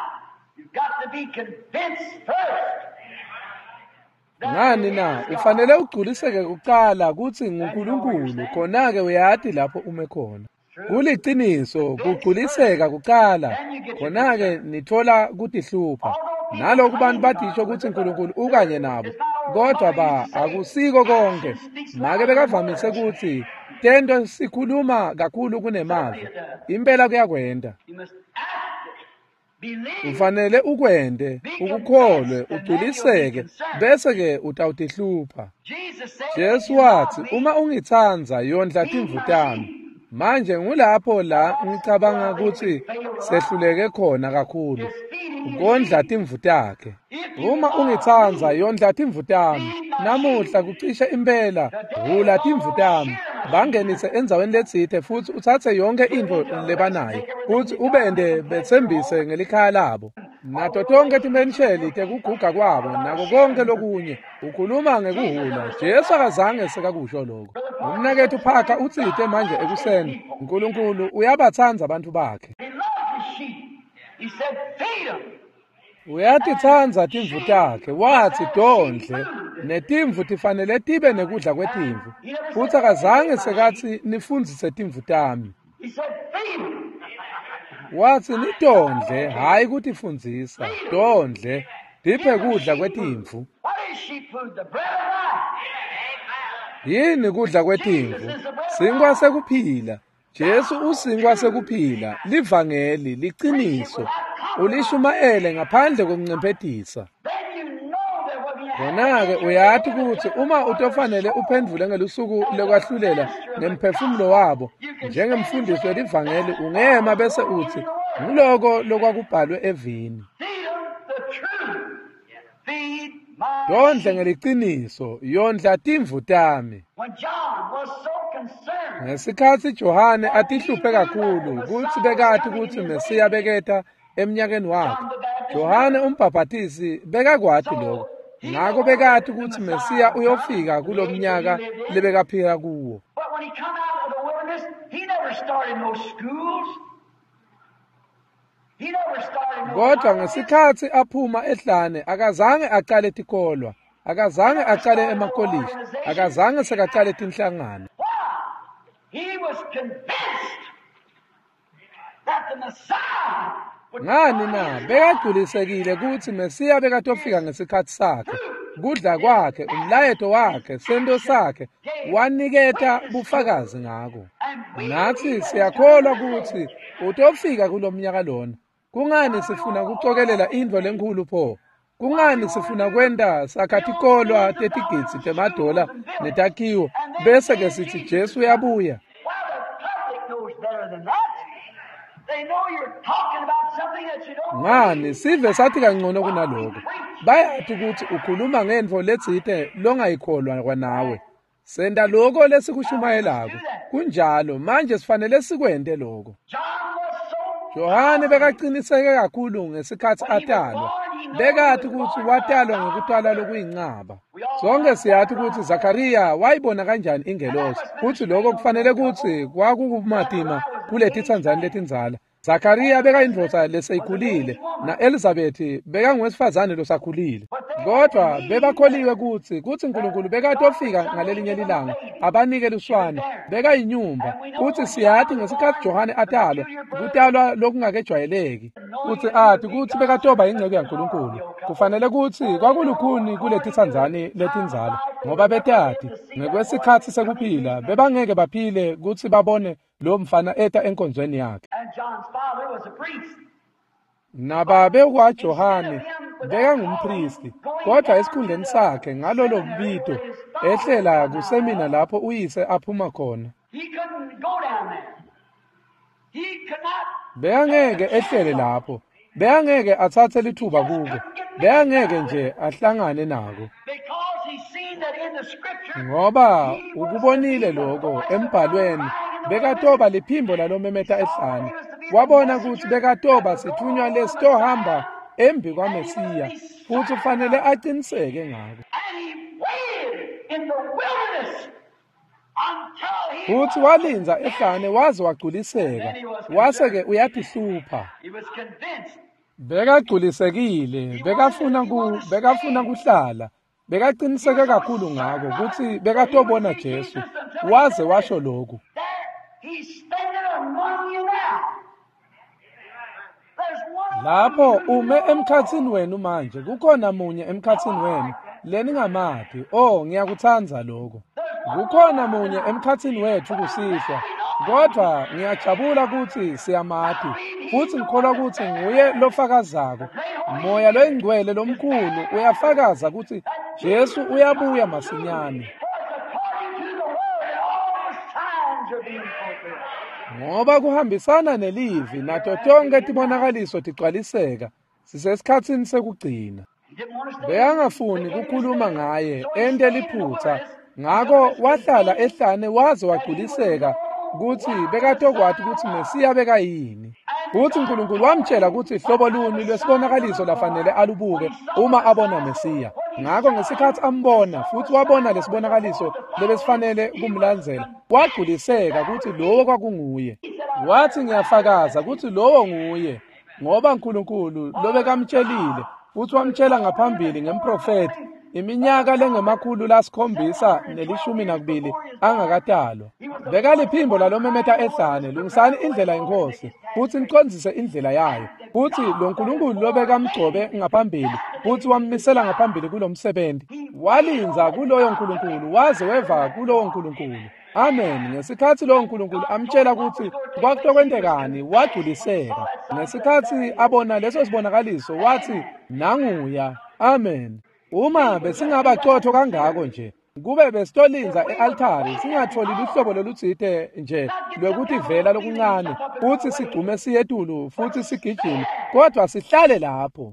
Ngani na ufanele ugculiseke kuqala ukuthi nguNkulunkulu, khona-ke uyathi lapho ume khona. Kuliciniso kugculiseka kuqala, khona-ke nithola kutihlupha. Nalokhu bantu badisho ukuthi uNkulunkulu ukanye nabo, kodwa ba akusiko konke. Make bekavamise ukuthi tento sikhuluma kakhulu kunemazi. Impela kuyakwenda. Ufanele ukwende, ukukholwe, ugculiseke, bese-ke utawutihlupha. Jesu wathi, uma ungithandza yondla timvu tami. Manje ngulapho la ngicabanga ukuthi sehluleke khona kakhulu. Ukondla timvu takhe. Uma ungithandza yondla timvu tami. Namuhla kucishe impela hula timvu tami. Bangenise endzaweni letsite futhi uthathe yonke into lebanayo. Futhi ubende bethembise ngelikhaya labo. Nato tonke timensheli tekuguga kwabo nako konke lokunye. Ukhuluma ngekuhula. Jesu akazange sekakusho lokho. Umnakethu Phaka utsite manje ekuseni. uNkulunkulu uyabathandza abantu bakhe. Uyatithandza timvu takhe, wathi dondle, netimvu tifanele tibe nekudla kwetimvu. Futhi akazange sekathi nifundzise timvu tami. Wathi nidondle, hayi kutifundzisa, dondle, diphe kudla kwetimvu. Yini kudla kwetimvu? Sinkwa sekuphila. Jesu usinkwa sekuphila, livangeli, liciniso. Ulishumayele ngaphandle kokuncempethisa. Khona-ke uyathi ukuthi uma utofanele uphendvule ngelusuku lokwahlulela ngemphefumulo wabo, njengemfundisi welivangeli ungema bese uthi, ngiloko lokwakubhalwe evini. Dondle ngeliciniso, yondla timvu tami. Ngesikhathi Johane atihluphe kakhulu ukuthi bekathi ukuthi Mesiya beketa eminyakeni wakhe, Johane umbhaphathisi bekakwati lokho. Ngakho bekathi ukuthi Mesiya uyofika kulomnyaka lebekaphila kuwo. Kodwa ngesikhathi aphuma ehlane akazange aqale tikholwa, akazange aqale emakolishi, akazange sekaqale tinhlangano. Ngani na bekagculisekile ukuthi Mesiya bekatofika ngesikhathi sakhe. kudla kwakhe, umlayeto wakhe, sento sakhe, waniketa bufakazi ngako. Nathi siyakholwa ukuthi utofika kulomnyaka lona. Kungani sifuna kucokelela indlo lenkulu pho? Kungani sifuna kwenda sakatikolwa tetigitsi temadola netakhiwo bese ke sithi Jesu uyabuya? Ngani sive sathi kangcono kunaloko. Bayathi ukuthi ukhuluma ngendvo letsite longayikholwa kwanawe. Senda lokho lesikushumayelako. Kunjalo manje sifanele sikwende lokho. Johane bekaqiniseke kakhulu ngesikhathi atalwa. Bekathi ukuthi watalwa ngekutalwa lokuyinqaba. Sonke siyathi ukuthi Zakariya wayibona kanjani ingelosi. Kuthi lokho kufanele ukuthi kwakukumatima kuleti tsandzani letinzala. Zakariya beka indvodza leseyikhulile na Elizabeth beka ngwesifazane losakhulile. Kodwa bebakholiwe ukuthi kuthi uNkulunkulu bekatofika ngalelinye ilanga abanike luswane beka inyumba. Kuthi siyathi ngesikhathi Johane atalwa kutalwa lokungakejwayeleki. Kuthi athi kuthi bekatoba ingceke yaNkulunkulu. Kufanele kuthi kwakulukhuni kuleti tsandzani letinzala ngoba betati ngekwesikhathi sekuphila bebangeke baphile kuthi babone lo mfana eta enkonzweni yakhe. Nababe kwa Johane beka ngumpristi kodwa esikhundleni sakhe ngalolo mbito ehlela kusemina lapho uyise aphuma khona. Beyangeke ehlele lapho, beyangeke athathe lithuba kuko, beyangeke nje ahlangane nako. Ngoba ukubonile lokho embhalweni bekatoba liphimbo lalomemeta ehlane. Wabona ukuthi bekatoba sithunywa lesitohamba embi kwaMesiya futhi ufanele aqiniseke ngako. Futhi walinza ehlane waze wagculiseka wase-ke uyatihlupha. Bekagculisekile bekafuna ku bekafuna kuhlala bekaqiniseke kakhulu ngako ukuthi bekatobona Jesu waze washo lokho. Lapho ume emkhathini wenu manje kukhona munye emkhathini wenu leningamathi. Oh ngiyakuthanza lokho. Kukhona munye emkhathini wethu kusihlwa kodwa ngiyajabula ukuthi siyamathi futhi ngikholwa ukuthi nguye lofakazako. Umoya loyingcwele lomkhulu uyafakaza ukuthi Jesu uyabuya masinyane. Ngoba kuhambisana nelivi nato tonke tibonakaliso tigcwaliseka sisesikhathini sekugcina. Beyangafuni kukhuluma ngaye ente liphutha ngako wahlala ehlane waze wagculiseka ukuthi bekatokwathi ukuthi Mesiya beka yini. Futhi uNkulunkulu wamtshela ukuthi ihlobo luni lwesibonakaliso lafanele alubuke uma abona Mesiya. Ngako ngesikhathi ambona futhi wabona lesibonakaliso lebesifanele kumlandzela wagculiseka ukuthi lowo kwakunguye. Wathi ngiyafakaza ukuthi lowo nguye ngoba uNkulunkulu lobekamtshelile futhi wamtshela ngaphambili ngemprofeti iminyaka lengemakhulu lasikhombisa nelishumi nakubili angakatalwa. Bekaliphimbo lalomemeta ehlane lungisani indlela yenkosi futhi niqondzise indlela yayo. Futhi lo Nkulunkulu lobekamgcobe ngaphambili futhi wammisela ngaphambili kulomsebenzi walinza kuloyo Nkulunkulu waze weva kulowo Nkulunkulu. Amen. Ngesikhathi lo Nkulunkulu amtshela ukuthi kwakutokwentekani wagculiseka. Ngesikhathi abona leso sibonakaliso wathi nanguya. Amen. Uma besingabachotho kangako nje kube besitolinza e-altari singatholi luhlobo lolutsite nje lwekuthi vela lokuncane futhi sigcume siye etulu futhi sigijime kodwa sihlale lapho.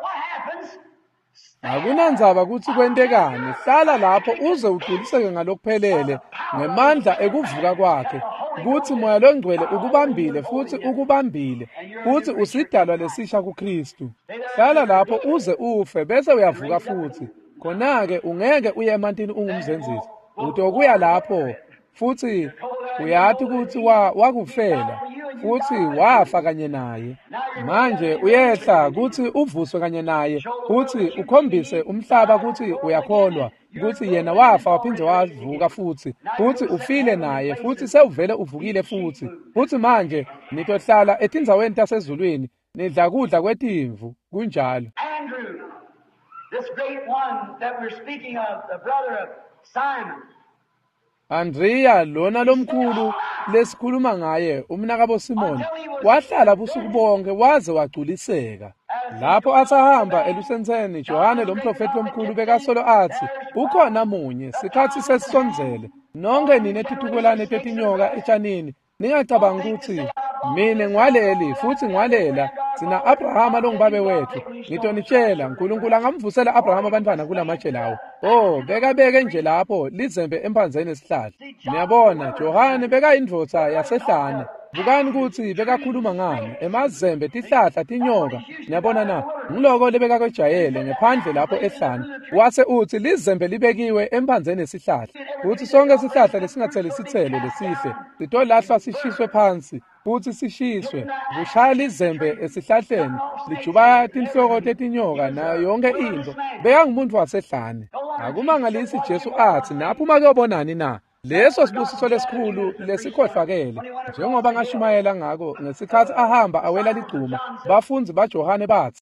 Akunandzaba ukuthi kwentekani, hlala lapho uze ugculiseke ngalokuphelele ngemandla ekuvuka kwakhe kuthi moya longcwele ukubambile futhi ukubambile futhi usidalwa lesisha kuKristu. Hlala lapho uze ufe bese uyavuka futhi. Khona-ke ungeke uye emantini ungumzenzisi. Utokuya lapho futhi uyathi ukuthi wakufela futhi wafa kanye naye. Manje uyehla ukuthi uvuswe kanye naye futhi ukhombise umhlaba ukuthi uyakholwa ukuthi yena wafa waphinde wavuka futhi futhi ufile naye futhi sewuvele uvukile futhi futhi manje nitohlala etindzaweni tasezulwini nidla kudla kwetimvu kunjalo. this great one that we're speaking of, the brother of Simon. Andrea lona lomkhulu lesikhuluma ngaye umnakabo Simon wahlala busuku bonke waze wagculiseka. Lapho asahamba elusenseni Johane lomprofeti omkhulu bekasolo athi ukhona munye sikhathi sesisonzele nonke nine thuthukelane tetinyoka etshanini ningacabanga ukuthi mina ngwaleli futhi ngwalela sina Abraham longibabe wethu ngitonitshela uNkulunkulu angamvusela Abraham abantwana kulamatshe lawo. Oh beka beke nje lapho lizembe emphanzeni esihlahla. Niyabona Johane beka indvodza yasehlane bukani ukuthi bekakhuluma ngani emazembe tihlahla tinyoka. Niyabona na ngiloko lebeka kwejayele ngephandle lapho ehlane wase uthi lizembe libekiwe emphanzeni esihlahla uthi sonke isihlahla lesingatheli sithelo lesihle sitolahlwa sishiswe phansi futhi sishiswe bushaya lizembe esihlahleni lijuba tinhloko tetinyoka nayo yonke into beka ngumuntu wasehlane. Akumangalisi Jesu athi naphuma kuyobonani na leso sibusiso lesikhulu lesikhohlakele njengoba ngashumayela ngako ngesikhathi ahamba awela ligcuma bafunzi baJohane bathi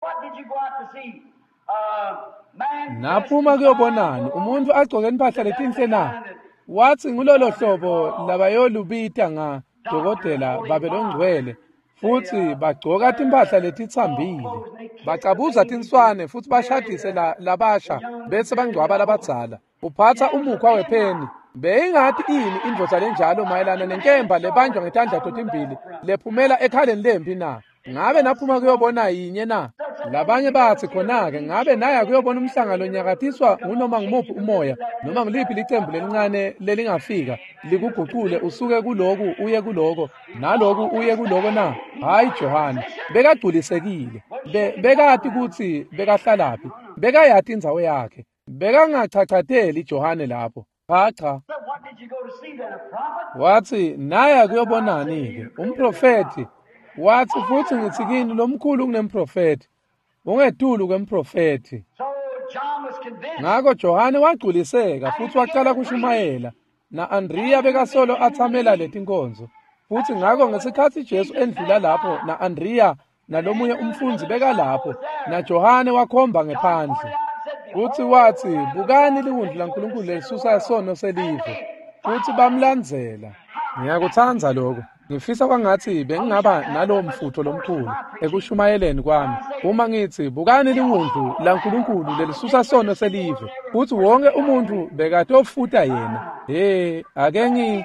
naphuma kuyobonani umuntu agcoke impahla letinhle na wathi ngulolo hlobo labayolubita nga dokotela babelongcwele futhi bagcoka timpahla letithambile bacabuza tinswane futhi bashadise la labasha bese bangcwaba labadzala uphatha umukwa wepheni. Beyingathi ini indvodza lenjalo mayelana nenkemba lebanjwa ngetandla timbili lephumela ekhaleni lempi na ngabe naphuma kuyobona yinye na. Labanye bathi khona-ke ngabe naya kuyobona umhlangano nyakatiswa ngunoma ngimuphi umoya noma ngiliphi licembu lelincane lelingafika likuguqule usuke kuloku uye kuloko naloku uye kuloko na. Hayi Johane bekagculisekile Be, bekati ukuthi bekahlalaphi bekayati indzawo yakhe bekangachachatheli Johane lapho. Cha wathi naya kuyobonani-ke umprofeti wathi futhi ngithi kini lomkhulu kunemprofeti ungedulu kwemprofeti. Ngakho Johane wagculiseka futhi waqala kushumayela na Andrea bekasolo athamela letinkonzo futhi ngakho ngesikhathi Jesu endlula lapho na Andrea nalomunye umfunzi beka lapho na Johane wakhomba ngephandle uthi wathi bukani liwundlu laNkulunkulu lelisusa isono selive futhi bamlandzela. Ngiyakuthanza lokho ngifisa kwangathi bengingaba nalo mfutho lomkhulu ekushumayeleni kwami uma ngithi bukani liwundlu laNkulunkulu lelisusa isono selive futhi wonke umuntu bekade ofuta yena. Hey ake ngi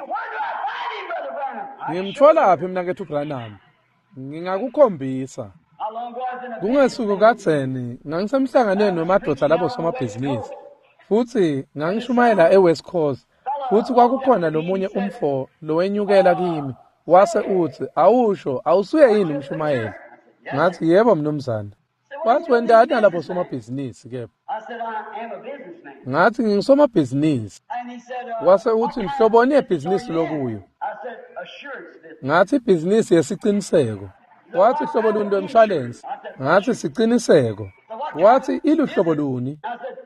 ngimthola phi mina kethu Branham ngingakukhombisa. Kungesuku katseni ngangisemhlanganweni nomadoda labo somabhizinisi futhi ngangishumayela eWest Coast futhi kwakukhona lomunye umfo lowenyukela kimi wase uthi awusho awusuye yini umshumayela. Ngathi yebo mnumzane. Wathi wendani lapho somabhizinisi ke? Ngathi ngingisomabhizinisi. Wase uthi mhloboni ebhizinisi lokuyo. Ngathi ibhizinisi yesiqiniseko. Wathi hlobo luni lwemshwalensi? Ngathi siqiniseko. Wathi iluhlobo luni?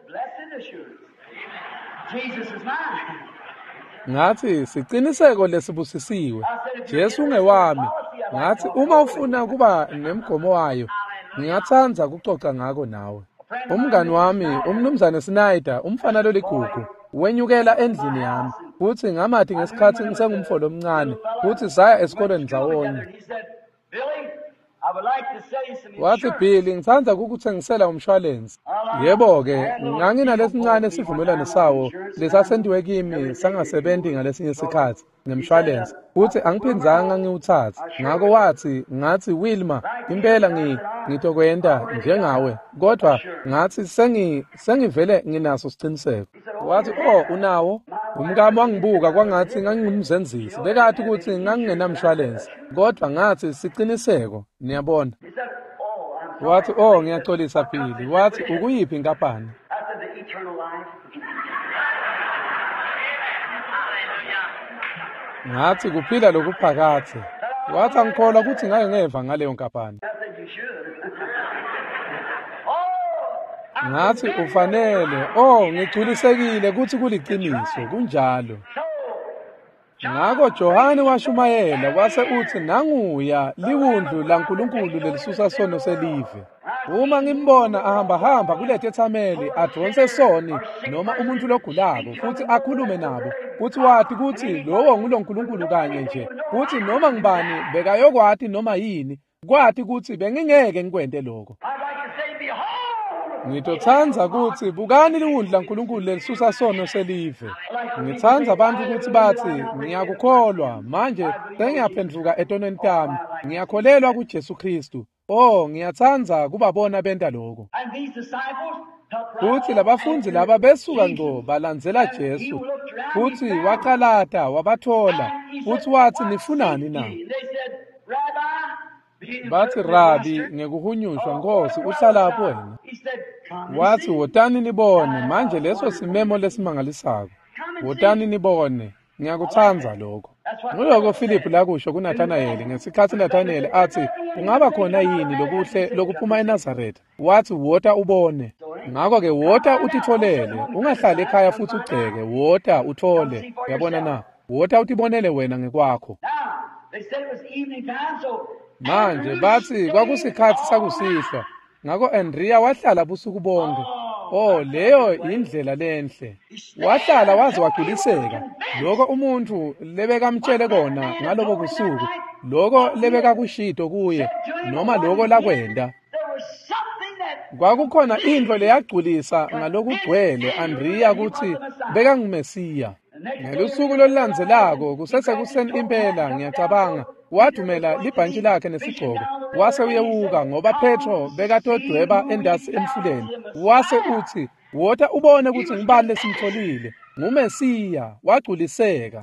Ngathi siqiniseko lesibusisiwe Jesu ungewami. Ngathi uma ufuna kuba nemgomo wayo ngingathanda ukuxoxa ngako nawe. Umngani wami umnumzane Snyder umfana loligugu wenyukela endlini yami futhi ngamathi ngesikhathi ngisengumfolo omncane futhi saya esikoleni ndawonye. Wathi Billy ngithanda ukukuthengisela umshwalensi. Yebo ke nganginalesincane esivumelwano sawo lesasendiwe kimi sangasebenzi ngalesinye isikhathi nemshwalensi futhi angiphinzanga ngiwuthatha. Ngako wathi ngathi Wilma impela ngi ngitokwenda njengawe kodwa ngathi sengi sengivele nginaso siqiniseko. Wathi oh unawo umkami wangibuka kwangathi ngangingumzenzisi bekathi ukuthi ngangingenamshwalensi kodwa ngathi siqiniseko niyabona. Wathi oh ngiyaxolisa Phili. Wathi ukuyiphi inkampani? Ngathi kuphila lokuphakathi. Wathi angikholwa ukuthi ngake ngeva ngaleyo nkampani. Ngathi ufanele oh ngigculisekile ukuthi kuliqiniso kunjalo. Ngako Johane washumayela wase uthi nanguya liwundlu laNkulunkulu lelisusa sono selive. uma ngimbona ahamba hamba kule tethameli adonse soni noma umuntu logulako futhi akhulume nabo futhi wathi kuthi lowo ngulonkulunkulu kanye nje futhi noma ngibani bekayokwati noma yini kwathi kuthi bengingeke ngikwente lokho ngitothanza ukuthi bukani liwundla nkulunkulu lelisusa sono selive ngithanza abantu ukuthi bathi ngiyakukholwa manje sengiyaphenduka etonweni tami ngiyakholelwa kuJesu Kristu oh ngiyathanza kubabona benta lokho futhi labafundi laba besuka ngco balandzela Jesu futhi waqalata wabathola futhi wathi nifunani na bathi Rabi ngekuhunyushwa Nkosi uhlalapho wena wathi wotani nibone manje leso simemo lesimangalisako wotani nibone ngiyakuthanza lokho nguloko Philip lakusho kuNathanaeli ngesikhathi Nathanaeli athi kungaba khona yini lokuhle lokuphuma eNazaretha wathi wota ubone ngakho ke wota utitholele ungahlali ekhaya futhi ugceke wota uthole uyabona na wota utibonele wena ngekwakho manje bathi kwakusikhathi sakusihlwa ngakho Andrea wahlala busuku bonke oh leyo indlela lenhle wahlala waze waguliseka lokho umuntu lebekamtshele kona ngalobo busuku lokho lebekakushito kuye noma lokho lakwenda kwakukhona into leyagculisa ngalokugcwele Andrea ukuthi beka ngumesiya ngelusuku lolulandzelako kusesekuseni impela ngiyacabanga wadumela libhantshi lakhe nesigqoko wase uyewuka ngoba Petro bekatodweba endasi emfuleni wase uthi wota ubone ukuthi ngibani lesimtholile ngumesiya wagculiseka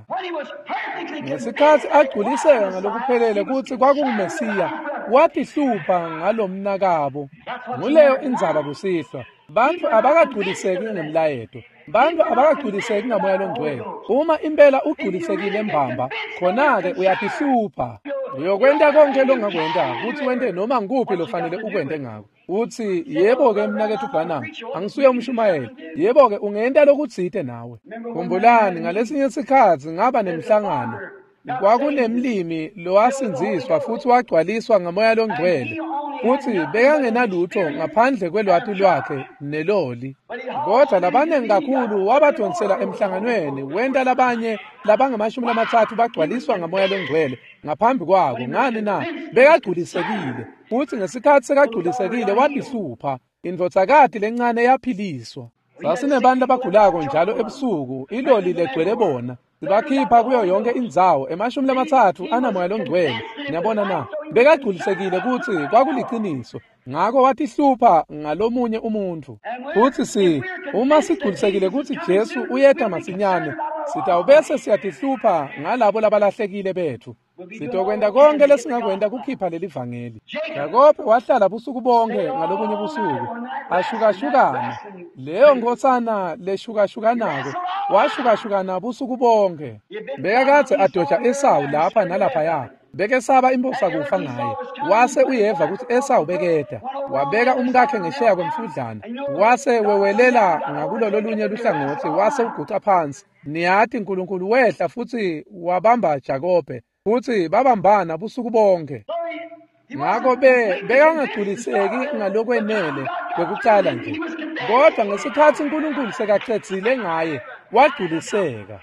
ngesikhathi agculiseka ngalokuphelele ukuthi kwakungumesiya watihlupha ngalomnakabo nguleyo indzaba kusihlwa bantu abakagculiseki ngemlayeto bantu abakagculiseki ngamoya longcwele uma impela ugculisekile embamba khona-ke uyatihlupha uyokwenta konke longakwenta ukuthi wente noma ngikuphi lofanele ukwente ngako uthi yebo-ke mnakethu Branham angisuye umshumayeli yebo-ke ungenta lokutsite nawe khumbulani ngalesinye isikhathi ngaba nemhlangano kwakunemlimi lowasinziswa futhi wagcwaliswa ngamoya longcwele futhi bekangenalutho ngaphandle kwelwati lwakhe neloli kodwa labaningi kakhulu wabadonsela emhlanganweni wenda labanye labangamashumi amathathu bagcwaliswa ngamoya longcwele ngaphambi kwako ngani na bekagculisekile futhi ngesikhathi sekagculisekile watihlupha indvodzakati lencane yaphiliswa sasinebantu abagulako njalo ebusuku iloli legcwele bona sibakhipha kuyo yonke indzawo emashumi amathathu anamoya longcwele ngiyabona na bekagculisekile ukuthi kwakuliqiniso ngakho watihlupha ngalomunye umuntu futhi si uma sigculisekile ukuthi Jesu uyeda masinyane sitawubese siyatihlupha ngalabo labalahlekile bethu sitokwenda konke lesingakwenda kukhipha leli vangeli Jakobe wahlala busuku bonke ngalobunye busuku ashukashukana leyo ngosana leshukashukanako washukashukana busuku bonke bekakathe adoja Esau lapha nalapha ya beke saba imposa kufa ngaye wase uyeva ukuthi Esau bekeda wabeka umkakhe ngesheya kwemfudlana wase wewelela ngakulo lolunye luhlangothi wase uguqa phansi niyathi uNkulunkulu wehla futhi wabamba Jakobe futhi babambana busuku bonke ngakho be bekangagculiseki ngalokwenele kwekucala nje kodwa ngesikhathi uNkulunkulu sekaqedzile ngaye wagculiseka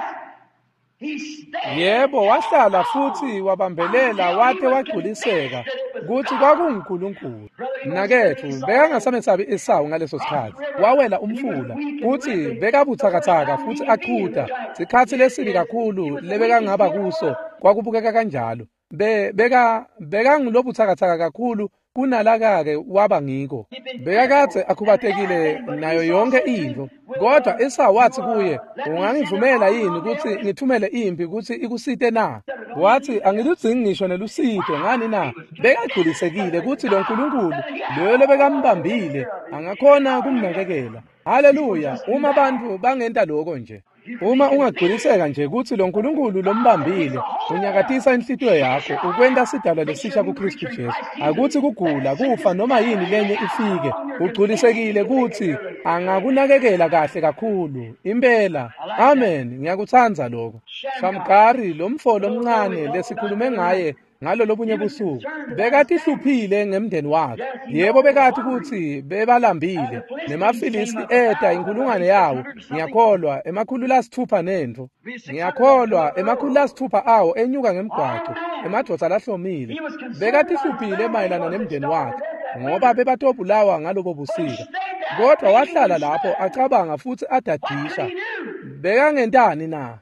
yebo wahlala futhi wabambelela wate wagculiseka ukuthi kwakunguNkulunkulu nakethu bekangasamesabi Esau ngaleso sikhathi wawela umfula futhi bekabuthakathaka futhi aqhuda sikhathi lesibi kakhulu lebekangaba kuso kwakubukeka kanjalo be beka bekangilobuthakathaka kakhulu kunalaka-ke waba ngiko bekakade akhubatekile nayo yonke into kodwa Esau wathi kuye ungangivumela yini ukuthi ngithumele impi ukuthi ikusite na wathi angiludzingi ngisho nelusito ngani na bekagculisekile ukuthi lo Nkulunkulu lo lebekambambile angakhona kumnakekela haleluya uma abantu bangenta lokho nje uma ungagculiseka nje ukuthi lo Nkulunkulu lombambile unyakatisa inhlitiyo yakho ukwenda sidalwa lesisha kuKristu Jesu akuthi kugula kufa noma yini lenye ifike ugculisekile ukuthi angakunakekela kahle kakhulu impela amen ngiyakuthanza lokho Shamgari lo mfolo omncane lesikhulume ngaye ngalo lobunye busuku bekathi hluphile ngemndeni wakhe yebo bekathi ukuthi bebalambile nemafilisti eta inkulungwane yawo ngiyakholwa emakhulu lasithupha nento ngiyakholwa emakhulu lasithupha awo enyuka ngemgwaqo emadoda lahlomile bekathi hluphile mayelana nemndeni wakhe ngoba bebatobulawa ngalobo busika kodwa wahlala lapho acabanga futhi adadisha bekangentani na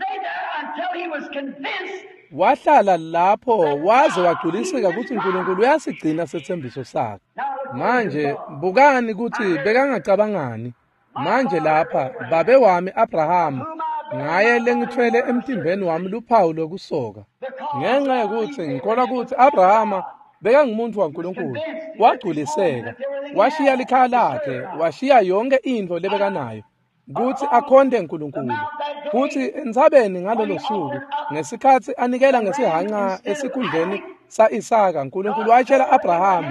wahlala lapho waze wagculiseka ukuthi uNkulunkulu uyasigcina sethembiso sakhe manje bukani ukuthi bekangacabangani manje lapha babe wami Abraham ngaye lengithwele emtimbeni wami luphawu lokusoka ngenxa yokuthi ngikholwa ukuthi Abraham bekangumuntu waNkulunkulu wagculiseka washiya likhaya lakhe washiya yonke into lebekanayo kuthi akhonde uNkulunkulu futhi entsabeni ngalolo suku ngesikhathi anikela ngesihanqa esikhundleni sa-Isaka uNkulunkulu wayitshela Abraham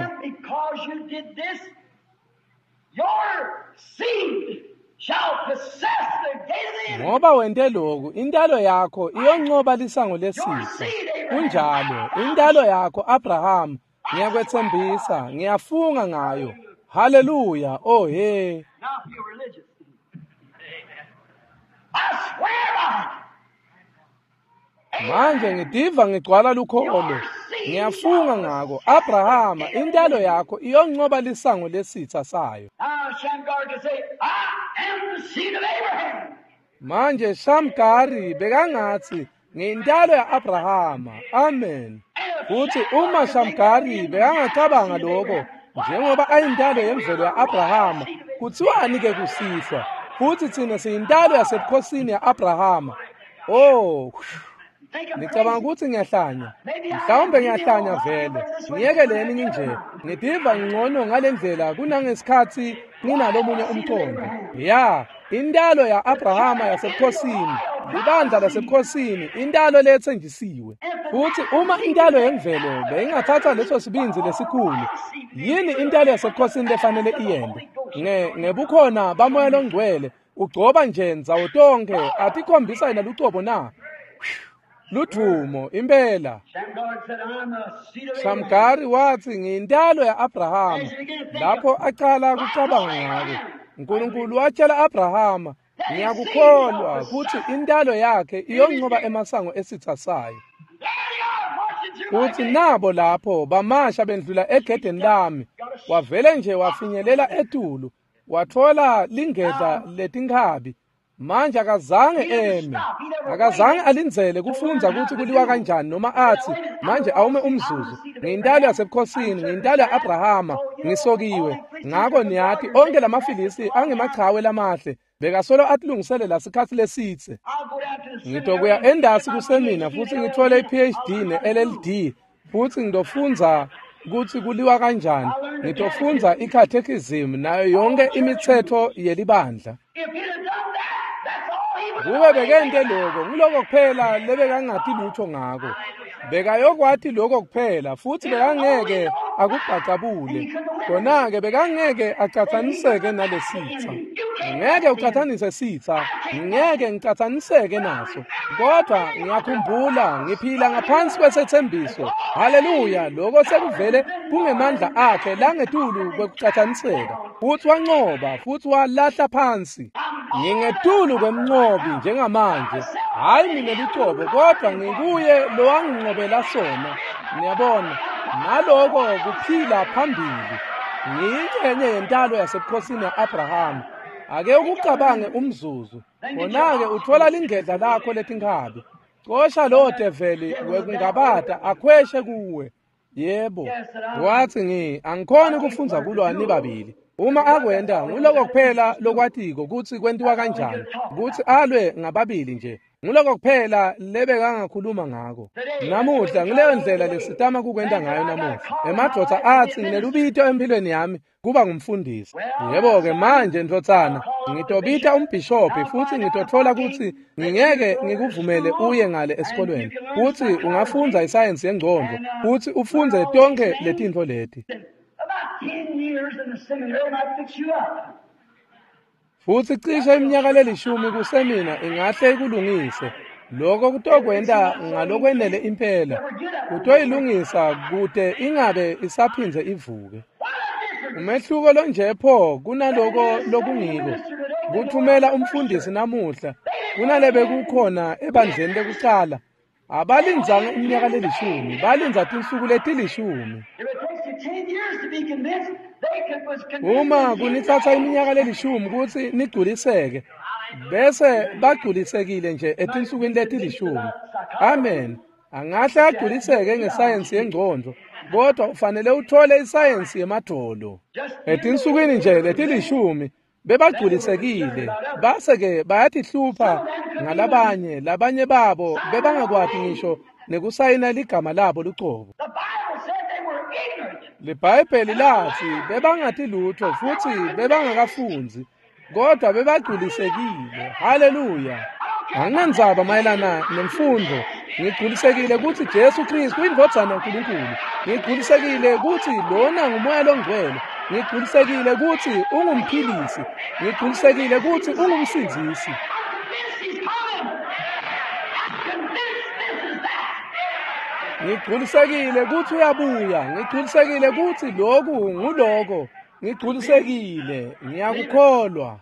ngoba wente lokhu intalo yakho iyonqoba lisango lesitha kunjalo intalo yakho Abraham ngiyakwethembisa ngiyafunga ngayo haleluya oh he manje ngidiva ngigcwala lukholo ngiyafunga ngako Abraham intalo yakho iyonqoba lisango lesitha sayo manje Shamgari bekangathi ngintalo ya Abraham amen futhi uma Shamgari bekangacabanga lokho njengoba ayintalo yemvelo ya Abraham kuthiwani ke kusihlwa futhi thina siyintalo yasebukhosini ya Abraham oh ngicabanga ukuthi ngiyahlanya mhlawumbe ngiyahlanya vele ngiyekeleni nginje ngidiva ngcono ngalendlela kunangesikhathi nginalomunye umqondo ya intalo ya Abraham yasebukhosini libandla lasebukhosini intalo lethenjisiwe futhi uma intalo yemvelo beyingathatha leso sibinzi lesikhulu yini intalo yasebukhosini lefanele iyende nge ngebukhona bamoya longcwele ugcoba nje nzawo tonke atikhombisa yena lucobo na ludumo impela Shamgari wathi ngintalo ya Abraham lapho aqala ukucabanga ngako uNkulunkulu watshela Abraham ngiyakukholwa futhi intalo yakhe iyonqoba emasango esitha sayo uthi nabo lapho bamasha bendlula egedeni lami wavele nje wafinyelela etulu wathola lingedla letinkhabi manje akazange eme akazange alindzele kufunza ukuthi kuliwa kanjani noma athi manje awume umzuzu ngintalo yasebukhosini ngintalo ya Abraham ngisokiwe ngako niyathi onke lamafilisti angemachawe lamahle bekasolo atilungisele lasikhathi lesitse ngitokuya endasi kusemina futhi ngithole iPhD ne-L L D futhi ngidofunza ukuthi kuliwa kanjani ngitofunza iCatechism nayo yonke imithetho yelibandla kube bekente lokho ngiloko kuphela lebekangati lutho ngako bekayokwathi lokho kuphela futhi bekangeke akubhacabule khona-ke bekangeke acathaniseke nalesitha ngeke ucathanise sitha ngeke ngicathaniseke naso kodwa ngiyakhumbula ngiphila ngaphansi kwesethembiso haleluya lokho sekuvele kungemandla akhe langetulu kwekucathaniseka futhi wanqoba futhi walahla phansi ngingetulu kwemnqobi njengamanje hayi mina lucobo kodwa ngikuye lowanginqobela sona niyabona naloko kuphila phambili ngiyingxenye yentalo yasebukhosini ya-Abraham ake ukucabange umzuzu khona-ke uthola lingedla lakho letinkhabi cosha lowo develi wekungabata akhweshe kuwe yebo wathi ngi angikhoni ukufunza kulwani babili uma akwenda nguloko kuphela lokwatiko kuthi kwentiwa kanjani ukuthi alwe ngababili nje nguloko kuphela lebekangakhuluma ngako namuhla ngileyo ndlela lesitama kukwenda ngayo namuhla emadoda athi nginelubito empilweni yami kuba ngumfundisi yebo-ke manje ndotsana ngitobita umbhishophi futhi ngitothola ukuthi ngingeke ngikuvumele uye ngale esikolweni futhi ungafunza isayensi yengqondo futhi ufunze tonke letintfo leti futhi cishe iminyaka lelishumi kusemina ingahle ikulungise lokho kutokwenda ngalokwenele impela kutoyilungisa kude ingabe isaphindze ivuke. Umehluko lo nje pho kunaloko lokungiko kuthumela umfundisi namuhla kunalebe kukhona ebandleni lekucala abalinzanga iminyaka lelishumi balinza tinsuku letilishumi. Uma kunithatha iminyaka lelishumi ukuthi nigculiseke bese bagculisekile nje etinsukwini letilishumi. Amen. Angahle agculiseke ngesayensi yengqondo kodwa ufanele uthole isayensi yemadolo. Etinsukwini nje letilishumi bebagculisekile base ke bayatihlupa ngalabanye labanye babo bebangakwati ngisho nekusayina ligama labo luqobo. LeBhayibheli lathi bebangathi lutho futhi bebangakafunzi kodwa bebagculisekile. Haleluya. Anginandzaba mayelana nemfundo. Ngigculisekile ukuthi Jesu Kristu indodana kaNkulunkulu. Ngigculisekile ukuthi lona ngumoya longcwele. Ngigculisekile ukuthi ungumphilisi. Ngigculisekile ukuthi ungumsindisi. Ngigculisekile ukuthi uyabuya. Ngigculisekile ukuthi lokhu nguloko. Ngigculisekile ngiyakukholwa.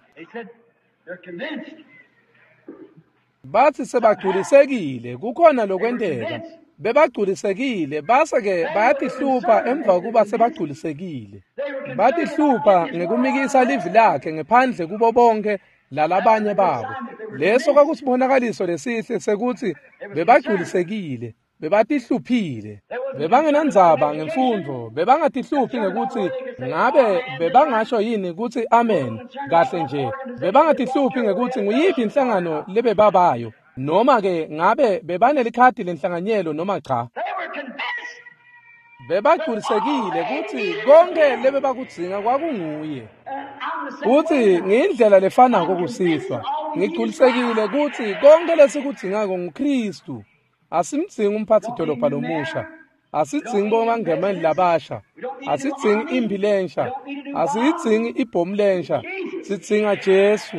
Bathi sebagculisekile kukhona lokwendeka bebagculisekile base ke bayatihlupa emva kuba sebagculisekile. Batihlupa ngekumikisa livi lakhe ngephandle kubo bonke lalabanye babo. Leso kwakusibonakaliso lesihle sekuthi bebagculisekile bebatihluphile bebangenandzaba ngemfundo bebangatihlupi ngekuthi ngabe bebangasho yini ukuthi amen kahle nje bebangatihlupi ngekuthi nguyiphi inhlangano lebebabayo noma ke ngabe bebanelikhadi lenhlanganyelo noma cha. Bebagculisekile ukuthi konke lebe bakudzinga kwakunguye uthi ngindlela lefana kokusihlwa. Ngigculisekile ukuthi konke lesikudingako nguKristu. Asimdzingi umphathi dolobha lomusha, asidzingi bongangemeni labasha, asidzingi imbi lensha, asidzingi ibhomu lensha, sidzinga Jesu.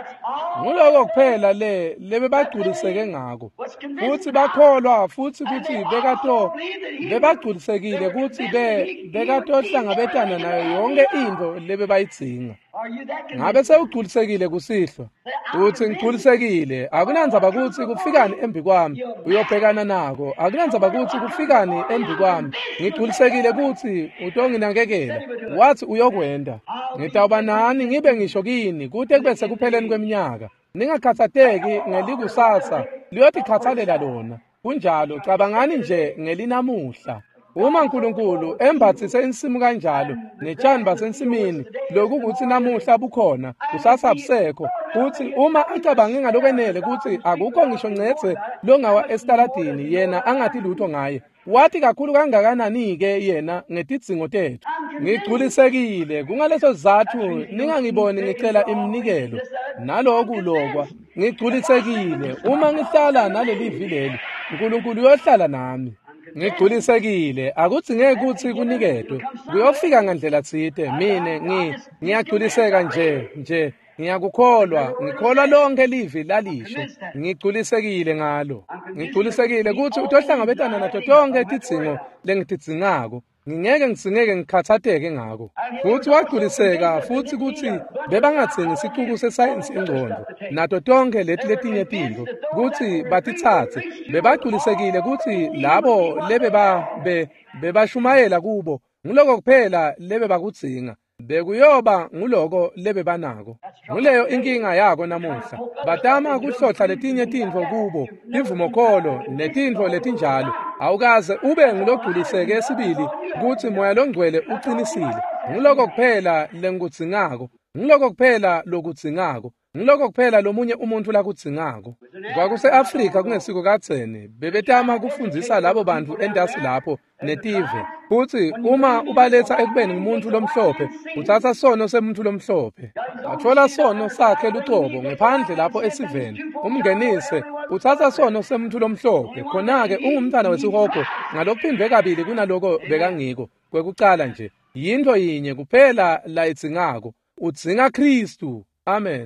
Nguloko kuphela le lebe bagculiseke ngako futhi bakholwa futhi ukuthi bekato bebagculisekile ukuthi be bekatohlangabetana nayo yonke into lebe bayidzinga. Ngabe sewugculisekile kusihlwa uthi ngigculisekile akunandzaba ukuthi kufikani embi kwami uyobhekana nako akunandzaba ukuthi kufikani embi kwami ngigculisekile ukuthi utonginakekela wathi uyokwenda ngitawuba nani ngibe ngisho kini kude kube sekupheleni kweminyaka ningakhathateki ngelikusasa liyothi khathalela lona kunjalo cabangani nje ngelinamuhla. Uma uNkulunkulu embathise insimu kanjalo netshani basensimini lokhu ukuthi namuhla bukhona kusasa abusekho futhi uma acabange ngalokwenele ukuthi akukho ngisho ngcetse longawa estaladini yena angathi lutho ngaye wathi kakhulu kangakanani ke yena ngetidzingo tethu. Ngigculisekile kungaleso sizathu ningangiboni ngicela iminikelo naloku lokwa ngigculisekile uma ngihlala naleli vileli uNkulunkulu uyohlala nami. Ngigculisekile akudzingeki ukuthi kunikedwe kuyofika ngandlela tsite mine ngi ngiyagculiseka nje nje ngiyakukholwa ngikholwa lonke livi lalisho ngigculisekile ngalo. Ngigculisekile ukuthi utohlangabetana nato tonke tidzingo lengitidzingako ngingeke ngisingeke ngikhathatheke ngako futhi wagculiseka futhi ukuthi bebangathengi isicuku sesayensi engqondo nato tonke leti letinye tinto ukuthi batithathe bebagculisekile ukuthi labo lebe ba bebashumayela kubo nguloko kuphela lebe bakudzinga bekuyoba nguloko lebe banako. Nguleyo inkinga yako namuhla batama kuhlohla letinye tintfo kubo imvumokholo netintfo letinjalo awukaze ube ngilogculiseke esibili ukuthi moya longcwele uqinisile nguloko kuphela lengikudzingako ngiloko kuphela lokudzingako ngiloko kuphela lomunye umuntu lakudzingako. Kwakuse-Afrika kungesiko kadzeni bebetama kufundzisa labo bantu endasi lapho netive futhi uma ubaletha ekubeni ngumuntu lomhlophe uthatha sono semuntu lomhlophe athola sono sakhe lucobo ngephandle lapho esiveni umngenise uthatha sono semuntu lomhlophe khona-ke ungumntana wesihogo ngalokuphindwe kabili kunaloko bekangiko kwekucala nje yinto yinye kuphela la idzingako udzinga Kristu. Amen.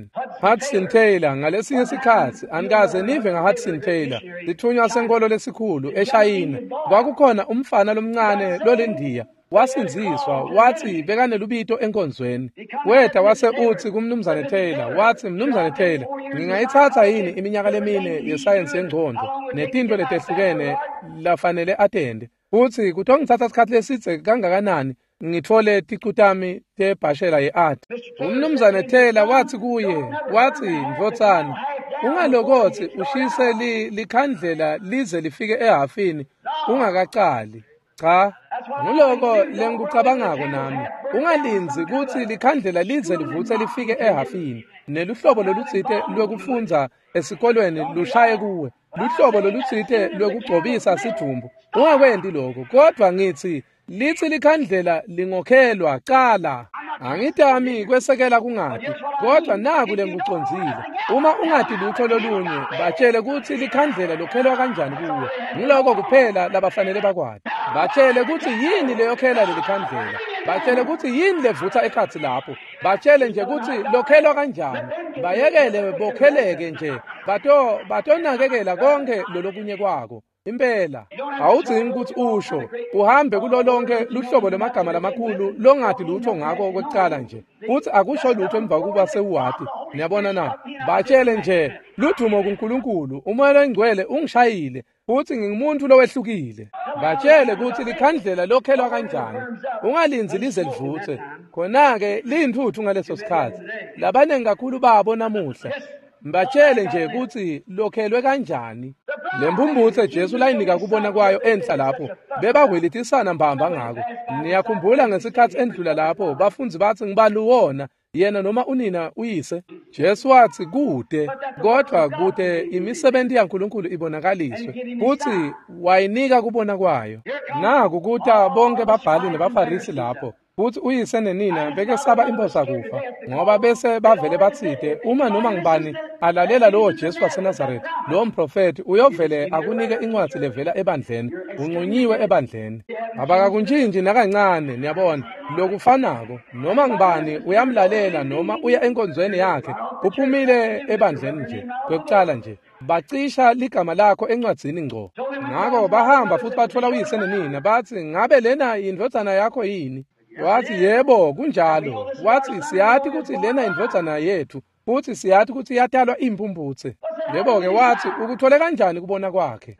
Hudson Taylor ngalesinye isikhathi anikaze nive ngaHudson Taylor lithunywa senkolo lesikhulu eShayina. Kwakukhona umfana lomncane lolendiya wasinziswa wathi bekane lubito enkonzweni. Wetha wase uthi kumnumzane Taylor wathi mnumzane Taylor ngingayithatha yini iminyaka lemine yesayensi yengqondo netinto letehlukene lafanele atende. Uthi kuthi ngithatha isikhathi lesitse kangakanani ngithole tiqutami tebhashela yeart. Umnumzane Taylor wathi kuye wathi mvotsana ungalokothi ushise likhandlela lize lifike ehafini ungakaqali. Cha ngiloko lengikucabangako nami ungalinzi ukuthi likhandlela lize livuthe lifike ehafini neluhlobo lolutsite lwekufundza esikolweni lushaye kuwe luhlobo lolutsite lwekugcobisa sidumbu ungakwendi lokho kodwa ngithi lithi likhandlela lingokhelwa cala angitami kwesekela kungadi kodwa naku lengikuconzile uma ungadi lutho lolunye batshele ukuthi likhandlela lokhelwa kanjani kuwe ngiloko kuphela labafanele bakwadi batshele ukuthi yini leyokhela lelikhandlela batshele ukuthi yini levutha ekhathi lapho batshele nje ukuthi lokhelwa kanjani bayekele bokheleke nje bato batonakekela konke lolokunye kwako impela awudzingi ukuthi usho uhambe kulolonke luhlobo lemagama lamakhulu longathi lutho ngako kwecala nje uthi akusho lutho emva kuba sewuwati niyabona na batshele nje ludumo kuNkulunkulu umoya oyingcwele ungishayile uthi ngingumuntu lowehlukile batshele ukuthi likhandlela lokhelwa kanjani ungalinzi lize livuthe khona ke lintuthu ngaleso sikhathi labanengi kakhulu babo namuhla mbatshele nje ukuthi lokhelwe kanjani lembumbuthe Jesu layinika kubona kwayo enhla lapho bebahwelithisana mbamba ngako niyakhumbula ngesikhathi endlula lapho bafunzi bathi ngibaluwona yena noma unina uyise Jesu wathi kude kodwa kude imisebenzi yaNkulunkulu ibonakaliswe futhi wayinika kubona kwayo naku kuta bonke babhali nabafarisi lapho futhi uyise nenina beke saba imposa kufa ngoba bese bavele bathide uma noma ngibani alalela lo Jesu waseNazaretha lo mprofeti uyovele akunike incwadi levela ebandleni unqunyiwe ebandleni abakakunjinji nakancane niyabona lokufanako noma ngibani uyamlalela noma uya enkonzweni yakhe uphumile ebandleni nje kwekucala nje bacisha ligama lakho encwadzini ngco ngako bahamba futhi bathola uyise nenina bathi ngabe lena indvodzana yakho yini wathi yebo kunjalo wathi siyathi ukuthi lena indvodzana yethu futhi siyathi ukuthi iyatalwa impumputhe yebo ke wathi ukuthole kanjani kubona kwakhe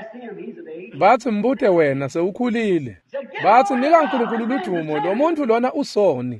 bathi mbute wena sewukhulile bathi nika uNkulunkulu ludumo lo muntu lona usoni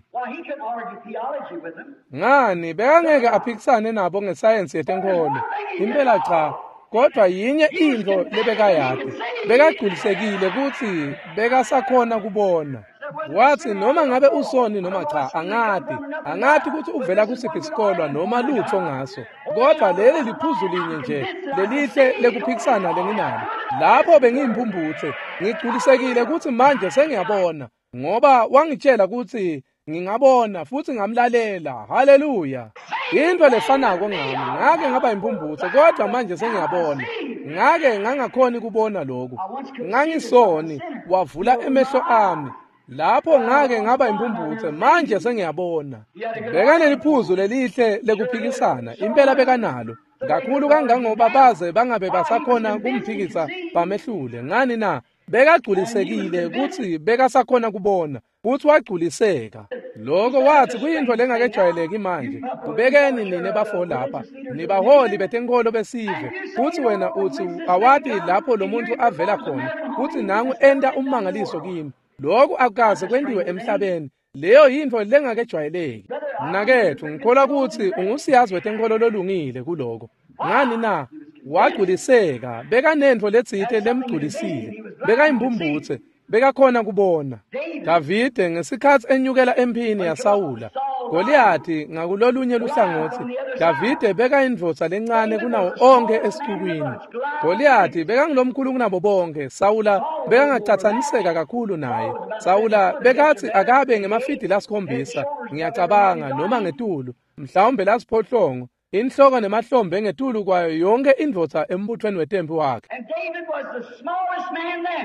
ngani bekangeke aphikisane nabo ngesayensi yetenkolo impela cha kodwa yinye into lebekayade bekagculisekile ukuthi bekasakhona kubona wathi noma ngabe usoni noma cha angadi angadi ukuthi uvela kusiphi isikolo noma lutho ngaso kodwa leli liphuzu linye nje lelihle lekuphikisana lenginalo lapho bengiyimpumbuthe ngigculisekile ukuthi manje sengiyabona ngoba wangitshela ukuthi ngingabona futhi ngamlalela haleluya into lefanako ngami ngake ngaba impumbuthe kodwa manje sengiyabona ngake ngangakhoni kubona lokho ngangisoni wavula emehlo ami lapho ngake ngaba impumbuthe manje sengiyabona bekane liphuzu lelihle lekuphikisana impela bekanalo kakhulu kangangoba baze bangabe basakhona kumphikisa bamehlule ngani na bekagculisekile ukuthi bekasakhona kubona futhi wagculiseka lokho wathi kuyinto lengakejwayeleki manje ubekeni nini bafo lapha nibaholi betenkolo besive futhi wena uthi awati lapho lo muntu avela khona futhi nangu enda ummangaliso kimi lokhu akukaze kwendiwe emhlabeni leyo yinto lengakejwayeleki nakethu ngikholwa ukuthi ungusiyazi wetenkolo lolungile kuloko ngani na wagculiseka bekanento letsite lemgculisile bekayimbumbuthe bekakhona kubona Davide ngesikhathi enyukela empini yaSawula Goliathi ngakulolunye luhlangothi Davide bekayindvodza lencane kunawo onke esixukwini Goliathi bekangilomkhulu kunabo bonke Sawula bekangacathaniseka kakhulu naye Sawula bekathi akabe ngemafidi lasikhombisa ngiyacabanga noma ngetulu mhlawumbe lasiphohlongo inhloko nemahlombe ngetulu kwayo yonke indvodza embuthweni wetempi wakhe And David was the smallest man there.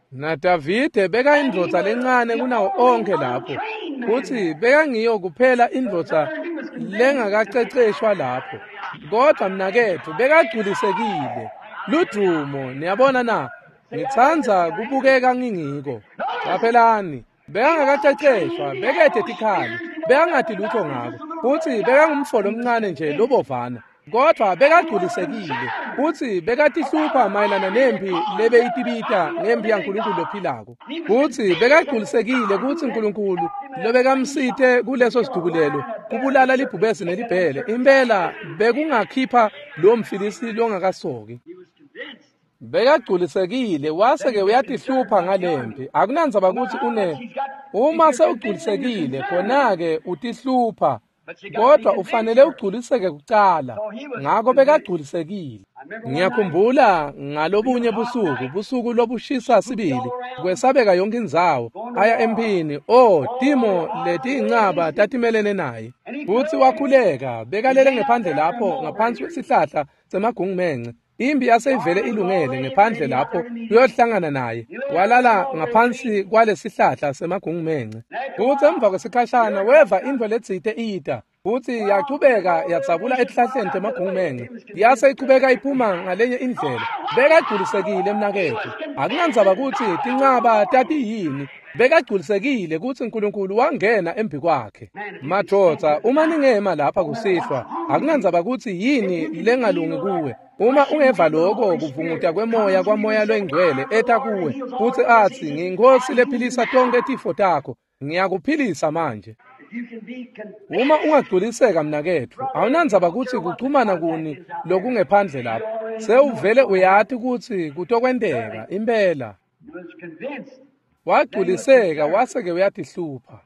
naDavide beka indvodza lencane kunawo onke lapho futhi beka ngiyo kuphela indvodza lengakaqeqeshwa lapho kodwa mnakethu bekagculisekile ludumo niyabona na ngithandza kubukeka ngingiko qaphelani bekangakaqeqeshwa bekede tikhali bekangadi lutho ngako futhi bekangumfolo omncane nje lobovana kodwa bekagculisekile futhi bekatihlupha mayelana nempi lebeyitibita ngempi yaNkulunkulu lophilako futhi bekagculisekile ukuthi uNkulunkulu lobekamsithe kuleso sidubulelo kubulala libhubesi nelibhele impela bekungakhipha lo mfilisi longakasoki bekagculisekile waseke uyatihlupha ngalempi akunandzaba ukuthi une uma sewugculisekile khona-ke utihlupha kodwa ufanele ugculiseke kuqala ngakho bekagculisekile ngiyakhumbula ngalobunye busuku busuku lobushisa sibili kwesabeka yonke indzawo aya empini oh timo leti incaba tatimelene naye futhi wakhuleka bekalele ngephandle lapho ngaphansi kwesihlahla semagungumenxe imbi yaseyivele ilungele ngephandle lapho uyohlangana naye walala ngaphansi kwalesihlahla semagungumenxe futhi emva kwesikhashana weva indvo ledzite iyita futhi yachubeka yatsabula esihlahleni semagungumenxe yase ichubeka iphuma ngalenye indlela bekagculisekile mnakethu akunandzaba ukuthi tincaba tatiyini bekagculisekile ukuthi uNkulunkulu wangena embi kwakhe madvodza uma ningema lapha kusihlwa akunandzaba ukuthi yini lengalungi kuwe uma ungeva lokho kuvunguta kwemoya kwamoya lwengcwele eta kuwe futhi athi nginkosi lephilisa tonke tifo takho ngiyakuphilisa manje uma ungagculiseka mnakethu awunandzaba ukuthi kuchumana kuni lokungephandle lapho sewuvele uyathi ukuthi kutokwenteka impela wagculiseka waseke uyatihlupha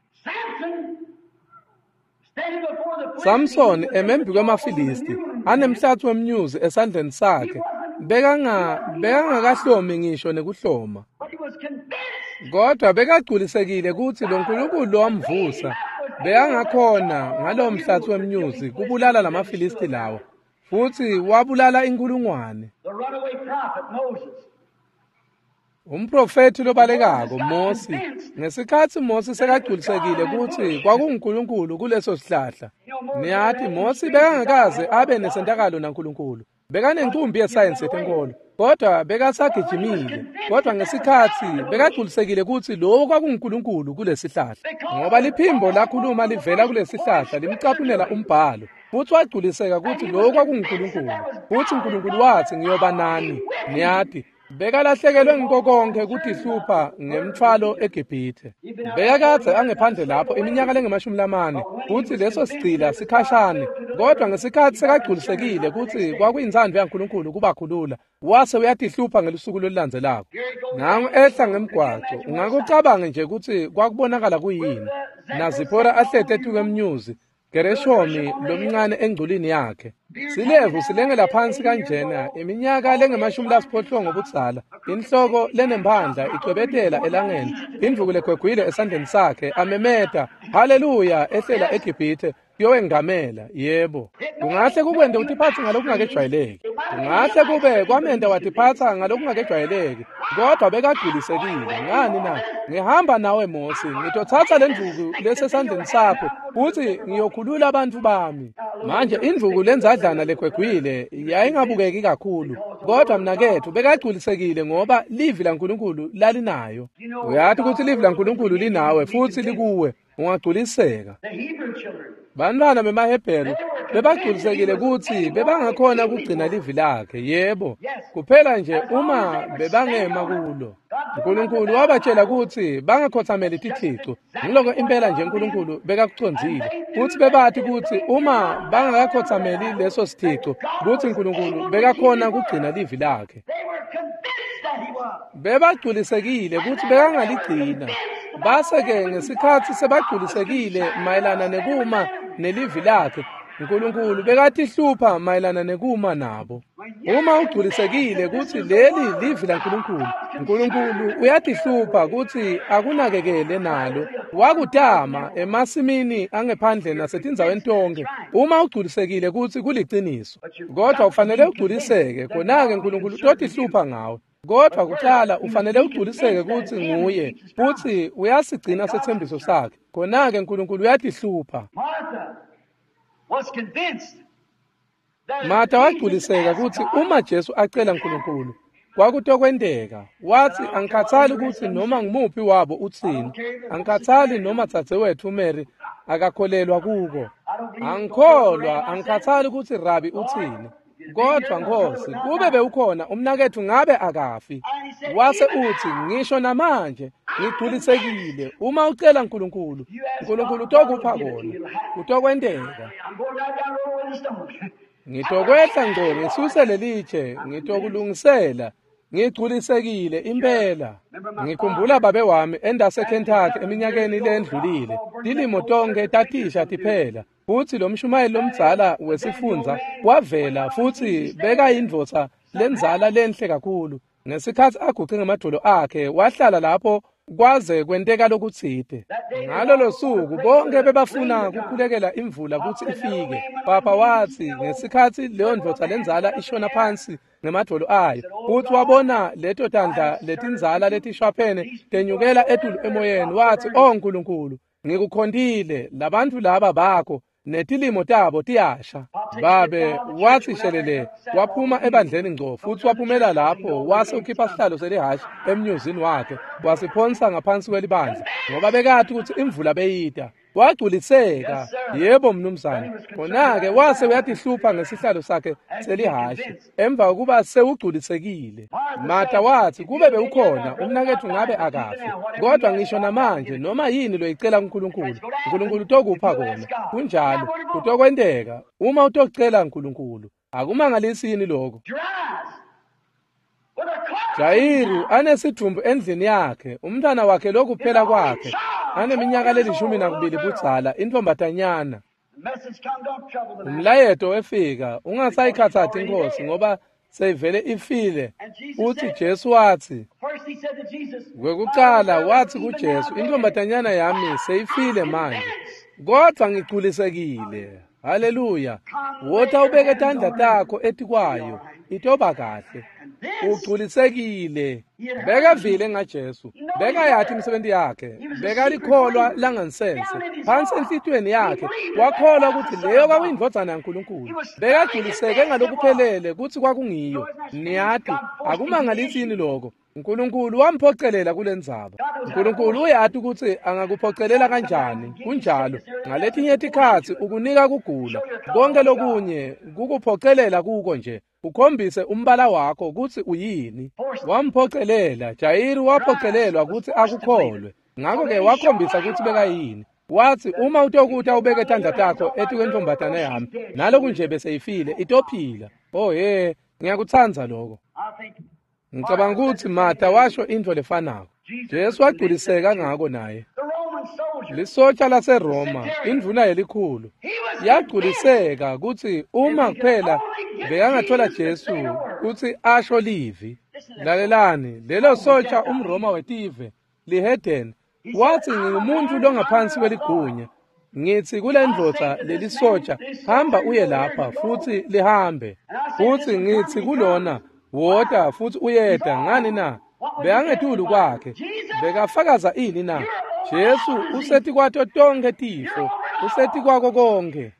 Samson emembi kwamafilisti anemhlathi wemnyuzi esandleni sakhe bekanga bekangakahlomi ngisho nekuhloma kodwa bekagculisekile ukuthi lo Nkulunkulu wamvusa beyangakhona ngalo mhlathi wemnyuzi kubulala lamafilisti lawo futhi wabulala inkulungwane umprofeti lobalekako Mose ngesikhathi Mose sekagculisekile ukuthi kwakunguNkulunkulu kuleso sihlahla niyathi Mose bekangakaze abe nesentakalo naNkulunkulu bekanenkumbi yesayensi yetenkolo kodwa bekasagijimile kodwa ngesikhathi bekagculisekile ukuthi lo kwakunguNkulunkulu kulesihlahla ngoba liphimbo lakhuluma livela kulesihlahla limcaphunela umbhalo futhi wagculiseka ukuthi lo kwakunguNkulunkulu futhi uNkulunkulu wathi ngiyoba nani niyathi bekalahlekelwe ngikho konke kutihlupha ngemthwalo eGibhithe bekakade angephandle lapho iminyaka lengemashumi lamane futhi leso sigcila sikhashane kodwa ngesikhathi sekagculisekile ukuthi kwakuyinzandvo yaNkulunkulu kubakhulula wase uyatihlupha ngelusuku lolulandzelako nangu ehla ngemgwaco ungakucabange nje ukuthi kwakubonakala kuyini naZipora ahlete etuke emnyuzi Gereshomi lomncane engculini yakhe silevu silengela phansi kanjena iminyaka lengemashumi lasiphohlongo ngobutsala inhloko lenemphandla icwebetela elangeni indvuku lekhwegwile esandleni sakhe amemeta haleluya ehlela eGibhithe yowengamela yebo kungahle kukwende utiphathe ngalokungakejwayeleki kungahle kube kwamenda watiphatha ngalokungakejwayeleki kodwa bekagculisekile ngani na ngihamba nawe Mose ngitothatha lendvuku lesesandleni sakho futhi ngiyokhulula abantu bami manje indvuku lenzadlana lekhwegwile yayingabukeki kakhulu kodwa mnakethu bekagculisekile ngoba livi laNkulunkulu lalinayo uyathi ukuthi livi laNkulunkulu linawe futhi likuwe ungagculiseka bantwana bemaHebheru bebagculisekile ukuthi bebangakhona ukugcina livi lakhe yebo kuphela nje uma bebangema kulo uNkulunkulu wabatshela ukuthi bangakhothameli tithixo ngiloko impela nje uNkulunkulu bekakucondzile futhi bebathi ukuthi uma bangakakhothameli leso sithixo ukuthi uNkulunkulu bekakhona ukugcina livi lakhe bebagculisekile ukuthi bekangaligcina base-ke ngesikhathi sebagculisekile mayelana nekuma nelivi lakhe uNkulunkulu bekatihlupha mayelana nekuma nabo uma ugculisekile ukuthi leli livi laNkulunkulu uNkulunkulu uyatihlupha ukuthi akunakekele nalo wakudama emasimini angephandle nasetindzaweni tonke uma ugculisekile ukuthi kuliciniso kodwa ufanele ugculiseke khona-ke uNkulunkulu utotihlupha ngawe kodwa kuqala ufanele ugculiseke ukuthi nguye futhi uyasigcina sethembiso sakhe. Khona-ke uNkulunkulu uyadihlupha. Martha wagculiseka ukuthi uma Jesu acela uNkulunkulu kwakutokwendeka. Wathi angikhathali ukuthi noma ngimuphi wabo uthini, angikhathali noma dzadzewethu uMary akakholelwa kuko, angikholwa, angikhathali ukuthi Rabi uthini, kodwa Nkosi kube bewukhona umnakethu ngabe akafi. Wase uthi ngisho namanje ngigculisekile, uma ucela uNkulunkulu uNkulunkulu utokupha kona, kutokwendeka. Ngitokwehla ngco ngisuse lelitshe, ngitokulungisela, ngigculisekile impela. Ngikhumbula babe wami endase Kentucky eminyakeni lendlulile, dilimo tonke tatisha tiphela, futhi lo mshumayeli lomdzala wesifundza wavela futhi beka indvodza lenzala lenhle kakhulu. Ngesikhathi aguqe ngamadolo akhe wahlala lapho kwaze kwenteka lokutsite. Ngalolo suku bonke bebafuna kukhulekela imvula ukuthi ifike. Papa wathi ngesikhathi leyo ndvodza lenzala ishona phansi ngemadolo ayo, futhi wabona leto tandla letinzala letishwaphene tenyukela etulu emoyeni, wathi o Nkulunkulu ngikukhondile, labantu laba bakho netilimo tabo tiyasha. Babe wathi shelele waphuma ebandleni ngco, futhi waphumela lapho wase ukhipha sihlalo selihashi emnyuzini wakhe wasiphonsa ngaphansi kwelibandla ngoba bekathi ukuthi imvula beyita. Wagculiseka, yebo mnumzane. Khona-ke wase uyadihlupha ngesihlalo sakhe selihashi emva kokuba sewugculisekile. Martha wathi kube bewukhona umnakethu ngabe akafi, kodwa ngisho namanje noma yini loyicela uNkulunkulu uNkulunkulu utokupha kona. Kunjalo kutokwendeka uma utocela uNkulunkulu. Akumangalisi yini lokho? Jayiru anesithumbu endlini yakhe, umntwana wakhe lokuphela kwakhe aneminyaka lelishumi nakubili budzala, intombatanyana. Umlayeto wefika, ungasayikhathathi inkosi ngoba seyivele ifile. Uthi Jesu wathi, kwekuqala wathi kuJesu, intombatanyana yami seyifile manje, kodwa ngigculisekile. Haleluya. Wota ubeke tandla takho etikwayo, itoba kahle. Ugculisekile. Beka vile ngaJesu. Beka yathi imsebenzi yakhe. Beka likholwa langansense. Phansi enhlitweni yakhe wakholwa ukuthi leyo kwakuyindvodzana yaNkulunkulu. Beka gculiseke ngalokuphelele kuthi kwakungiyo. Niyathi akumangalisi yini lokho? uNkulunkulu wamphocelela kulendzaba. uNkulunkulu uyathi ukuthi angakuphocelela kanjani. Kunjalo ngaletinye tikhatsi ukunika kugula konke lokunye kukuphocelela kuko nje, ukhombise umbala wakho ukuthi uyini. Wamphocelela. Jayiru waphocelelwa ukuthi akukholwe, ngakho-ke wakhombisa ukuthi bekayini. Wathi uma utokuthi ubeke tandla takho etikwentombatana yami naloku nje beseyifile itophila. Oh ye, ngiyakuthanza lokho. Ngicabanga ukuthi Martha washo into lefanako. Jesu wagculiseka ngako naye. Lisotsha laseRoma, indvuna yelikhulu, yagculiseka ukuthi uma kuphela bekangathola Jesu ukuthi asho livi. Lalelani, lelo sotsha umRoma wetive lihedeni wathi ngumuntu longaphansi kweligunya. Ngithi kule ndvodza lelisotsha hamba uye lapha futhi lihambe. Futhi ngithi kulona wota futhi uyeda. Ngani na? Beyangetulu kwakhe. Bekafakaza ini na? Jesu usethi kwato tonke tifo, usethi kwako konke.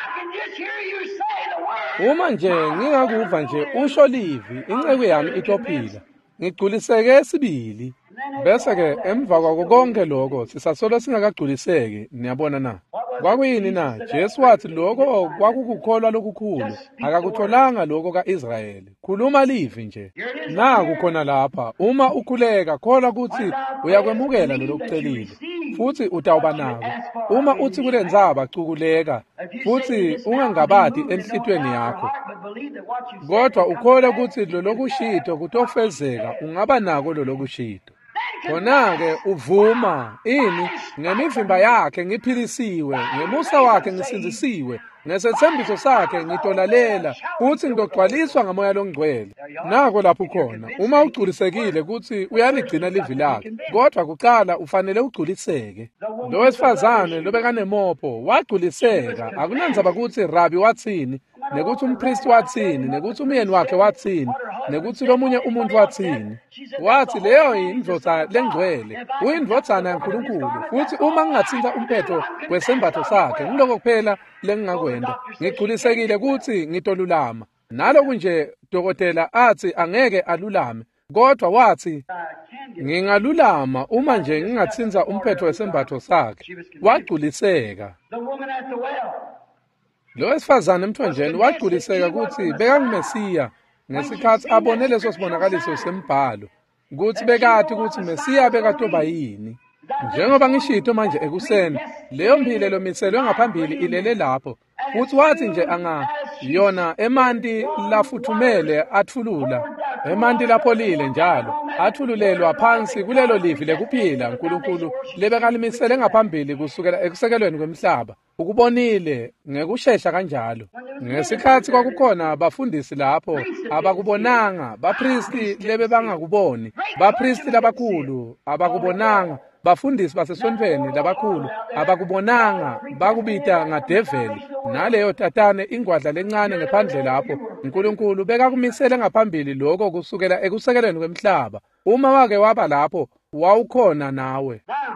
Uma nje ngingakuva nje usho livi, inceku yami itophila. Ngigculiseke sibili. Bese-ke emva kwako konke lokho sisasolo singakagculiseki. Niyabona na? Kwakuyini na? Jesu wathi lokho kwakukukholwa lokukhulu akakutholanga lokho ka-Israyeli. Khuluma livi nje. Naku khona lapha, uma ukhuleka kholwa ukuthi uyakwemukela lolokucelile futhi utawuba nako. Uma uthi kule ndzaba cukuleka futhi ungangabati enhlitweni yakho, kodwa ukholwa ukuthi lolokushito kutofezeka, ungaba nako lolokushito. Khona-ke uvuma ini ngemivimba yakhe ngiphilisiwe, ngemusa wakhe ngisinzisiwe, ngesethembiso sakhe ngitolalela futhi ngitogcwaliswa ngamoya longcwele. Nako lapho khona uma ugculisekile ukuthi uyaligcina livi lakhe, kodwa kuqala ufanele ugculiseke. Lo wesifazane lobekanemopho wagculiseka, akunandzaba ukuthi Rabi wathini, nekuthi umpristi wathini, nekuthi umyeni wakhe wathini. nekuthi lomunye umuntu wathini. Wathi leyo indvodza lengcwele, uyindvodzana yaNkulunkulu, futhi uma ngingathinta umphetho wesembatho sakhe ngiloko kuphela lengingakwenda. Ngigculisekile ukuthi ngitolulama. Naloku nje dokotela athi angeke alulame, kodwa wathi ngingalulama uma nje ngingathinta umphetho wesembatho sakhe. Wagculiseka. Lo wesifazane emthonjeni wagculiseka ukuthi bekangumesiya ngesikhathi abone leso sibonakaliso sembhalo, ukuthi bekade ukuthi Mesiya bekatoba yini. Njengoba ngishito manje ekuseni, leyo mphilelo miselwe ngaphambili ilele lapho, futhi wathi nje anga yona emanti lafuthumele athulula, emanti lapholile njalo athululelwa phansi kulelo livi lekuphila uNkulunkulu lebekalimisele ngaphambili kusukela ekusekelweni kwemhlaba. Ukubonile ngekusheshsha kanjalo. Ngesikhathi kwakukhona abafundisi lapho abakubonanga, bapristi lebe bangakuboni, bapristi labakhulu abakubonanga, bafundisi basesontweni labakhulu abakubonanga, bakubita ngadeveli. Naleyo tatane ingwadla lencane ngephandle lapho uNkulunkulu bekakumisele ngaphambili lokho kusukela ekusekelweni kwemhlaba. Uma wake waba lapho wawukhona nawe.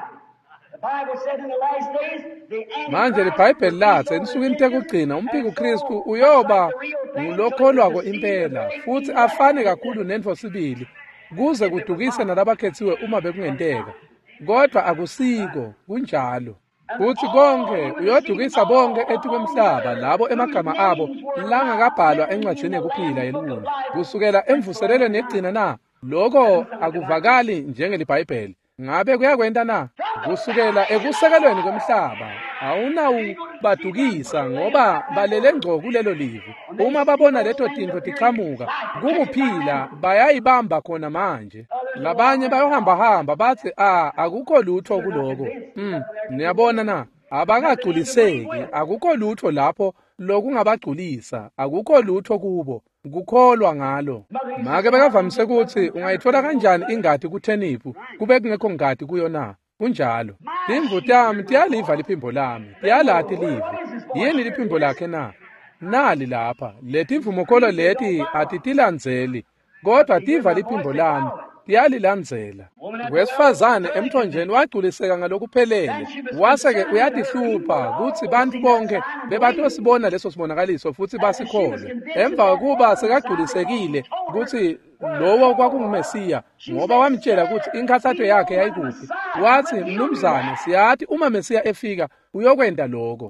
Manje libhayibheli lathi ensukwini tekugcina umphiko uKristu uyoba ngulokholwako impela, futhi afane kakhulu nento sibili kuze kudukise nalabakhethiwe uma bekungenteka. Kodwa akusiko kunjalo. Futhi konke uyodukisa bonke ethi kwemhlaba labo emagama abo langakabhalwa encwadini yokuphila yelungu kusukela emvuselelweni yegcina na. Lokho akuvakali njengelibhayibheli. Ngabe kuyakwenta na? Kusukela ekusekelweni kwemhlaba awunawubadukisa ngoba balele ngco kulelo livi. Uma babona leto tinto tiqhamuka kukuphila bayayibamba khona manje. Labanye bayohamba hamba bathi ah akukho lutho kuloko. Mm niyabona na? Abakagculiseki, akukho lutho lapho lokungabagculisa, akukho lutho kubo. Kukholwa ngalo. Make bekavamise ukuthi ungayithola kanjani ingadi kuthenipu kube kungekho ngadi kuyona. Kunjalo. Imvuto yami tiyaliva liphimbo lami, tiyalati livi. Yini liphimbo lakhe na? Nali lapha. Leti mvumokholo leti atitilandzeli, kodwa tiva liphimbo lami, tiyalilandzela. Wesifazane emthonjeni wagculiseka ngalokuphelele, waseke uyatihlupha kuthi bantu bonke bebatosibona leso sibonakaliso futhi basikholwe. Emva kokuba sekagculisekile ukuthi lowo kwakungumesiya ngoba wamtshela ukuthi inkathatho yakhe yayikuphi, wathi mnumzane siyathi uma Mesiya efika uyokwenda lokho.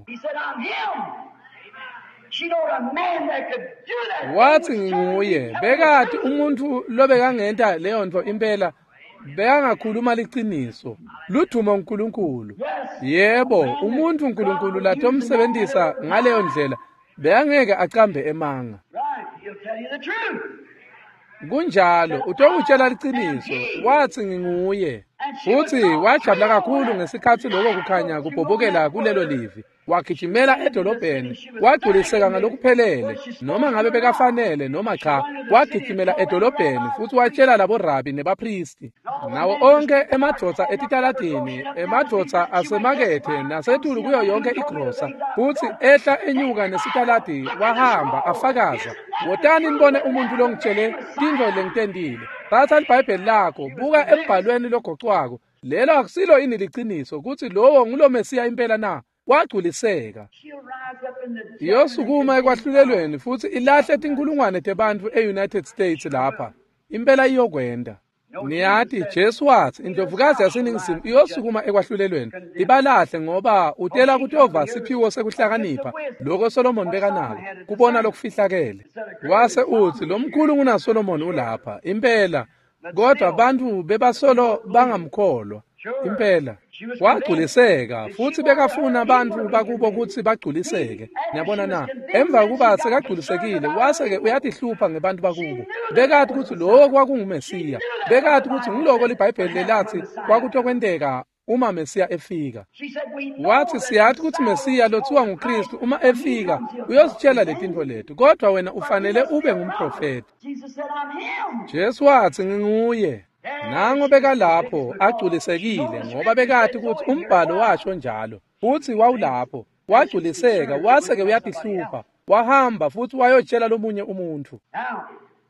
Wathi nguye bekade umuntu lobekangenta leyo nto impela beyangakhuluma liqiniso ludumo uNkulunkulu. Yebo umuntu uNkulunkulu lathi omsebenzisa ngaleyo ndlela beyangeke aqambe emanga. Kunjalo utokutshela liqiniso, wathi nginguye. Futhi wajabula kakhulu ngesikhathi lokho kukhanya kubhobokela kulelo livi. Wagijimela edolobheni, wagculiseka ngalokuphelele, noma ngabe bekafanele noma cha, wagijimela edolobheni futhi watshela labo rabi nebapristi. Nawo onke emadvodza etitaladini, emadvodza asemakethe nasetulu kuyo yonke igrosa, futhi ehla enyuka nesitaladi wahamba afakaza. Wotani nibone umuntu longitshele tinto lengitendile. Thatha libhayibheli lakho, buka embhalweni logoqwako. Lelo akusilo ini liqiniso ukuthi lowo ngulo Mesiya impela na. Wagculiseka. Iyosukuma ekwahlulelweni futhi ilahle tinkulungwane tebantu e-United States lapha. Impela iyokwenda. Niyathi Jesu wathi indlovukazi yaseningizimu iyosukuma ekwahlulelweni ibalahle ngoba utela ukuthi ova siphiwo sekuhlakanipha lokho Solomon bekanako kubona lokufihlakele. Wase uthi lo mkhulu kuna Solomon ulapha impela, kodwa abantu bebasolo bangamkholwa. Impela wagculiseka futhi bekafuna abantu bakubo ukuthi bagculiseke. Niyabona na, emva kuba sekagculisekile waseke uyatihlupha ngebantu bakubo. Bekathi ukuthi lo kwakungumesiya, bekathi ukuthi ngiloko libhayibheli lathi kwakutokwendeka uma Mesiya efika. Wathi siyathi ukuthi Mesiya lothiwa nguKristu uma efika uyositshela letinto lethu, kodwa wena ufanele ube ngumprofeti. Jesu wathi nginguye. Nango beka lapho agculisekile ngoba bekathi ukuthi umbhalo washo njalo. Futhi wawulapho wagculiseka waseke uyatihlupha, wahamba futhi wayotshela lomunye umuntu.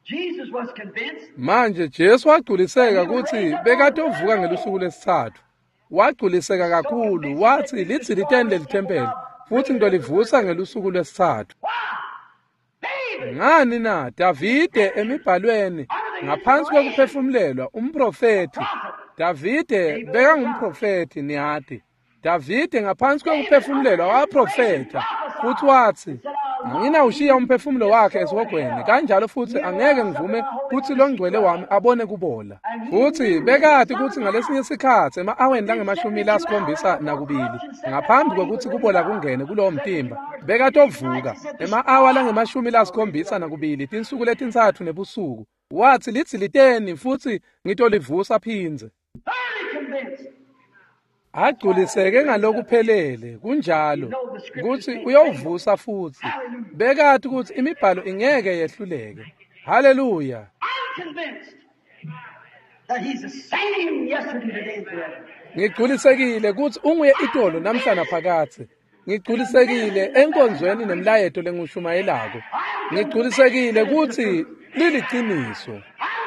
Jesus was convinced. Manje Jesu wagculiseka ukuthi bekade uvuka ngelusuku lesithathu. Wagculiseka kakhulu wathi lithi litende lithempeli futhi into livusa ngelusuku lesithathu. Ngani na Davide emibhalweni ngaphansi kokuphefumulelwa umprofeti. Davide beka ngumprofeti niyathi. Davide ngaphansi kokuphefumulelwa waprofeta futhi wathi anginawushiya umphefumulo wakhe esogweni kanjalo futhi angeke ngivume ukuthi lo ngcwele wami abone kubola. Futhi bekade ukuthi ngalesinye isikhathi ema-aweni langemashumi lasikhombisa nakubili ngaphambi kokuthi kubola kungene kulowo mtimba bekade ovuka ema-awa langemashumi lasikhombisa nakubili tinsuku letintathu nebusuku wathi lithi liteni futhi ngitolivusa phinze. Agculiseke ngalokuphelele kunjalo ukuthi uyawuvusa futhi bekade ukuthi imibhalo ingeke yehluleke. Haleluya. Ngigculisekile ukuthi unguye itolo namhla naphakade. Ngigculisekile enkonzweni nemlayeto lengushumayelako. Ngigculisekile ukuthi liliqiniso.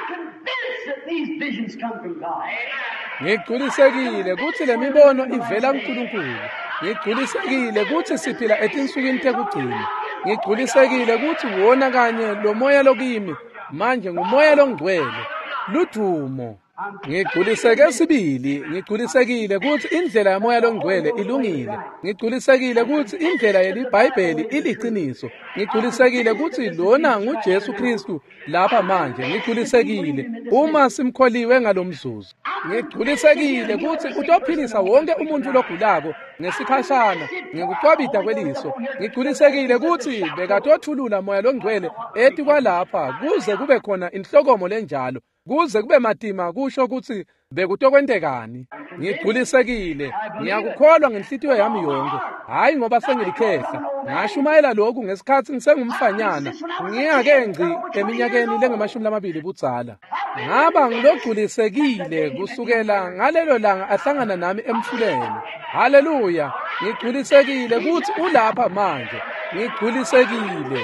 Ngigculisekile ukuthi lemibono ivela kuNkulunkulu. Ngigculisekile ukuthi siphila etinsukwini tekugcina. Ngigculisekile ukuthi wona kanye lo moya lokimi manje ngumoya longcwele ludumo. Ngigculiseke sibili, ngigculisekile ukuthi indlela yamoya longcwele ilungile. Ngigculisekile ukuthi indlela yeliBhayibheli iliqiniso. Ngigculisekile ukuthi lona nguJesu Kristu lapha manje. Ngigculisekile uma simkholiwe ngalomzuzu. Ngigculisekile ukuthi utophilisa wonke umuntu logulako ngesikhashana ngikucwabita kweliso. Ngigculisekile ukuthi bekatothulula moya longcwele ethi kwalapha kuze kube khona inhlokomo lenjalo. Kuze kube matima kusho ukuthi bekutokwentekani. Ngigculisekile ngiyakukholwa ngenhlitiyo yami yonke hayi ngoba sengilikhehla. Ngashumayela lokhu ngesikhathi ngisengumfanyana ngiyake ngci eminyakeni lengemashumi lamabili budzala. Ngaba ngilogculisekile kusukela ngalelo langa ahlangana nami emfuleni. Haleluya. Ngigculisekile ukuthi ulapha manje. Ngigculisekile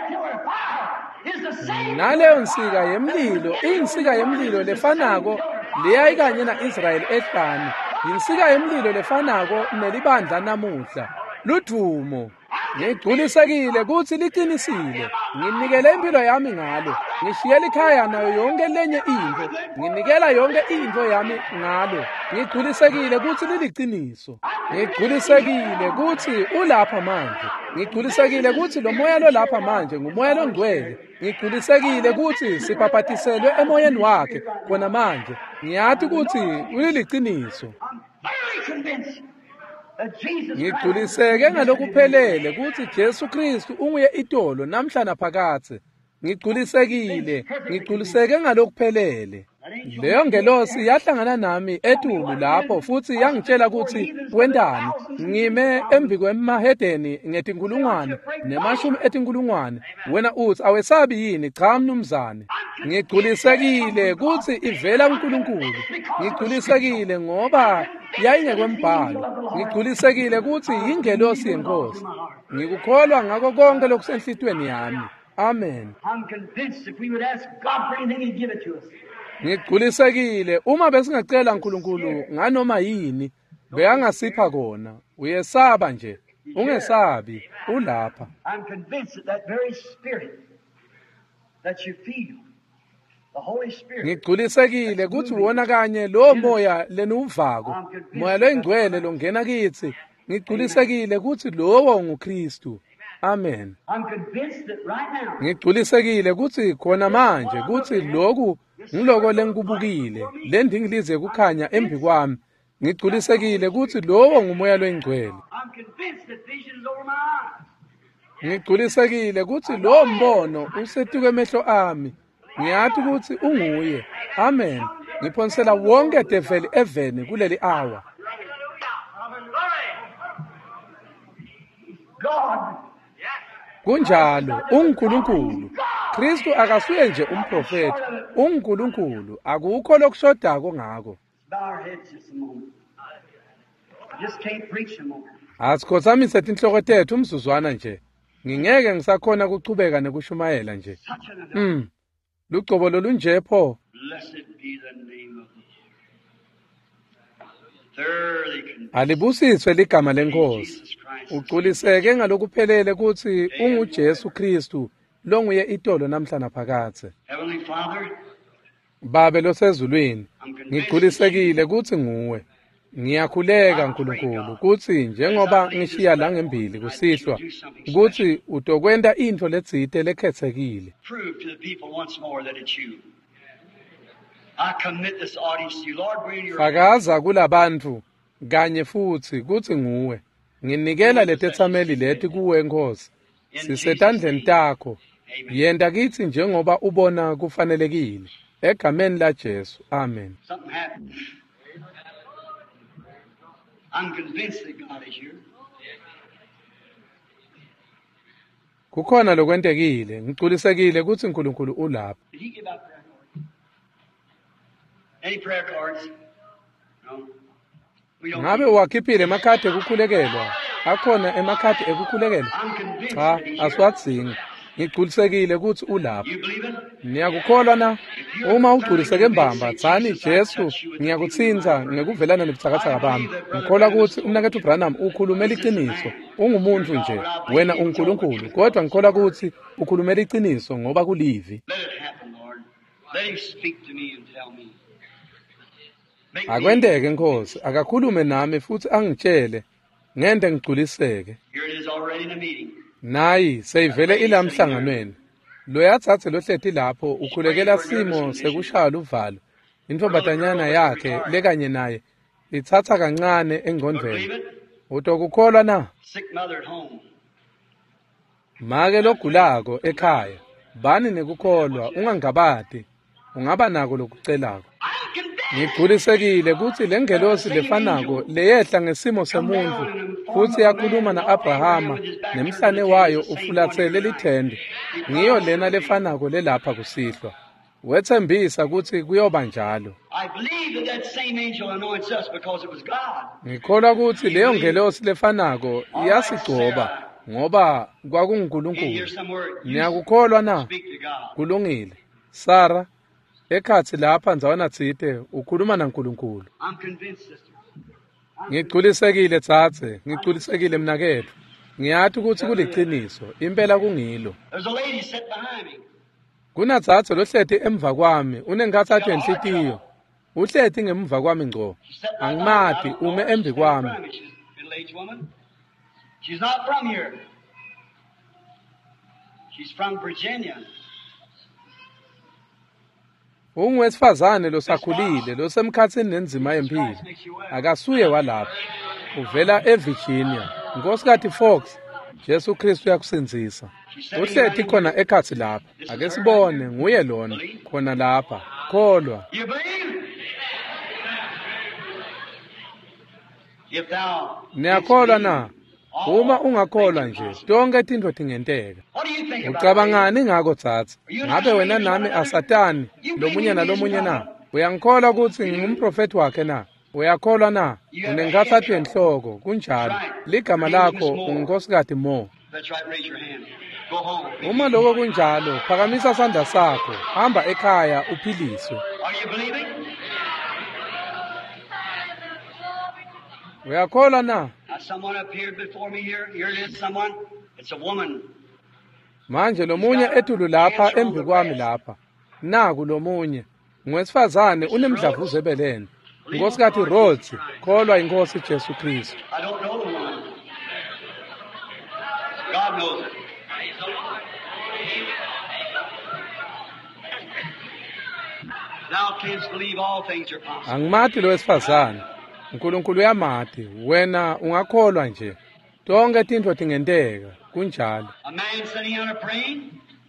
naleyo nsika yemlilo, insika yemlilo lefanako leyayikanye na-Israyeli ehlane, insika yemlilo lefanako nelibandla namuhla, ludumo. Ngigculisekile ukuthi liqinisile, nginikele impilo yami ngalo, ngishiyela ikhaya nayo yonke lenye into, nginikela yonke into yami ngalo. Ngigculisekile ukuthi liliqiniso. Ngigculisekile ukuthi ulapha manje. Ngigculisekile ukuthi lo moya lo lapha manje ngumoya longcwele. Ngigculisekile ukuthi sibhabhatiselwe emoyeni wakhe khona manje. Ngiyathi ukuthi uliliqiniso. Ngigculiseke ngalokuphelele ukuthi Jesu Kristu unguye itolo namhla naphakade. Ngigculisekile, ngigculiseke ngalokuphelele. Leyo ngelosi yahlangana nami etulu lapho futhi yangitshela ukuthi wendani. Ngime embi kwemahedeni ngetinkulungwane nemashumi etinkulungwane. Wena uthi awesabi yini? Cha mnumzane. Ngigculisekile ukuthi ivela kuNkulunkulu. Ngigculisekile ngoba yayingekwembhalo. Ngigculisekile ukuthi ingelosi yenkosi. Ngikukholwa ngako konke lokusenhlitweni yami. Amen. I'm convinced if we would ask God for anything, He'd give it to us. Ngigculisekile uma besingacela uNkulunkulu nganoma yini beyangasipha kona. Uyesaba nje, ungesabi, ulapha. I'm convinced that that very spirit that you feel, the Holy Spirit. Ngigculisekile ukuthi wona kanye lo moya lenuvako, moya lengcwele longena kithi. Ngigculisekile ukuthi lowo nguKristu. Amen. I'm convinced that right now. Ngigculisekile ukuthi khona manje ukuthi lokhu ngiloko lengikubukile lendingilize kukhanya embi kwami. Ngigculisekile ukuthi lowo ngumoya lwengcwele. I'm convinced that vision is over my eyes. Ngigculisekile ukuthi lo mbono usetuke emehlo ami. Ngiyathi ukuthi unguye. Amen. Ngiphonsela wonke devil eveni kuleli hour. God. Kunjalo unguNkulunkulu. Kristu akasuye nje umprofeti, unguNkulunkulu. Akukho lokushodako ngako. Bow our heads just a moment. Just can't preach a moment. Asikhozamise tinhloko tethu umzuzwana nje. Ngingeke ngisakhona ukuchubeka nekushumayela nje. Such an Mm. Lugcobo lolunje pho. Blessed be the name of the Lord. Thoroughly convinced Alibusiswe ligama lenkosi. Jesus Christ. Uquliseke ngalokuphelele ukuthi unguJesu Kristu lo nguye itolo namhla naphakathe. Heavenly Father, Babe losezulwini, ngiqulisekile ukuthi nguwe. Ngiyakhuleka nkulunkulu ukuthi njengoba ngishiya la ngembili kusihlwa ukuthi utokwenda into letsite lekhethekile. prove to the people once more that it's you. I commit this audience to you. Lord, we're in your hands. Fakaza kulabantu kanye futhi kuthi nguwe. Nginikela letethameli leti kuwe Nkosi. Sisetandleni takho. Yenda kithi njengoba ubona kufanelekile. Egameni la Jesu. Amen. Something happened. I'm convinced that God is here. Kukhona lokwentekile, ngiqulisekile ukuthi uNkulunkulu ulapha. Did he give out prayer cards? Any prayer cards? No. We don't. Ngabe wakhiphile emakhadi ekukhulekelwa? Akhona emakhadi ekukhulekelwa? I'm convinced Cha, that he's here. asiwadzingi. Ngiqulisekile ukuthi ulapha. You believe it? Niyakukholwa na? Uma uquliseke mbamba, tsani Jesu, ngiyakutsinza ngekuvelana nebuthakathaka bami. Ngikholwa ukuthi umnakethu Branham ukhulumela iqiniso. Ungumuntu nje, wena uNkulunkulu. Kodwa ngikholwa ukuthi ukhulumela iqiniso ngoba kulivi. Let it happen, Lord. Let him speak to me and tell me. Make me- Akwendeke Nkosi, akakhulume nami futhi angitshele. Ngende ngiquliseke. Here it is already in the meeting. Nayi seyivele ilamhlanganweni. Loyathathe lohleti lapho ukhulekela simo sekushaya uvalo. Intombatanyana yakhe lekanye naye lithatha kancane Believe engqondweni. it? Utokukholwa na? Sick mother at home. Make logulako ekhaya. Bani nekukholwa ungangabadi. Ungaba nako lokucelako. I'm convinced. Ngiqulisekile ukuthi lengelosi lefanako leyehla ngesimo semuntu futhi yakhuluma na-Abrahama nemhlane wayo ufulathele lithende. Ngiyo lena lefanako lelapha kusihlwa. Wethembisa ukuthi kuyoba njalo. I believe that that same angel anoints us because it was God. Ngikholwa ukuthi leyo ngelosi lefanako iyasigcoba ngoba Can you kwakunguNkulunkulu. hear some word? You Niyakukholwa na? speak to God. Kulungile. Sara, ekhathi lapha nzawana tsite ukhuluma naNkulunkulu. I'm convinced, sister. Ngiqulisekile tsatse, ngiqulisekile mnakethu. Ngiyathi ukuthi kuliqiniso, impela kungilo. There's a lady sitting behind me. Kunatsatse lohleti emva kwami, unengathathu enhlitiyo. Uhleti ngemva kwami ngco. She's sitting right Angimati behind me. ume She's embi kwami. from me. She's a middle-aged woman. She's not from here. She's from Virginia. Ungwesifazane losakhulile, losemkhatsini nenzima yempilo. Christ makes you well. Akasuye walapha. Uvela eVirginia. Nkosikazi Fox, Jesu Kristu uyakusinzisa. Uhleti khona ekhathi lapha. Ake sibone nguye lona khona lapha. Kholwa. You believe? If thou Niyakholwa na? Uma ungakholwa nje, tonke tintfo tingenteka. What do you think about it? Ucabangani ngako tsatsa? Ngabe wena nami asatani, lomunye nalomunye na? Uyangikholwa ukuthi ngingumprofeti wakhe na? Uyakholwa na? Unengathathu enhloko, kunjalo. Ligama lakho ungunkosikazi Mo. That's right, raise your hand. Go home. Uma lokho kunjalo, phakamisa sandla sakho, hamba ekhaya uphiliswe. Are you believing? Uyakholwa na? Now, someone appeared before me here. Here it is, someone. It's a woman. Manje lomunye etulu lapha embi kwami lapha. Naku lomunye. Ngwesifazane unemdlavuzo ebeleni. Nkosikazi Rhodes, kholwa inkosi Jesu Kristu. I don't know the woman. God knows it. Thou canst believe all things are possible. Angimati lo wesifazane. uNkulunkulu uyamati, wena ungakholwa nje. Tonke tintfo tingenteka, kunjalo. A man sitting on a praying.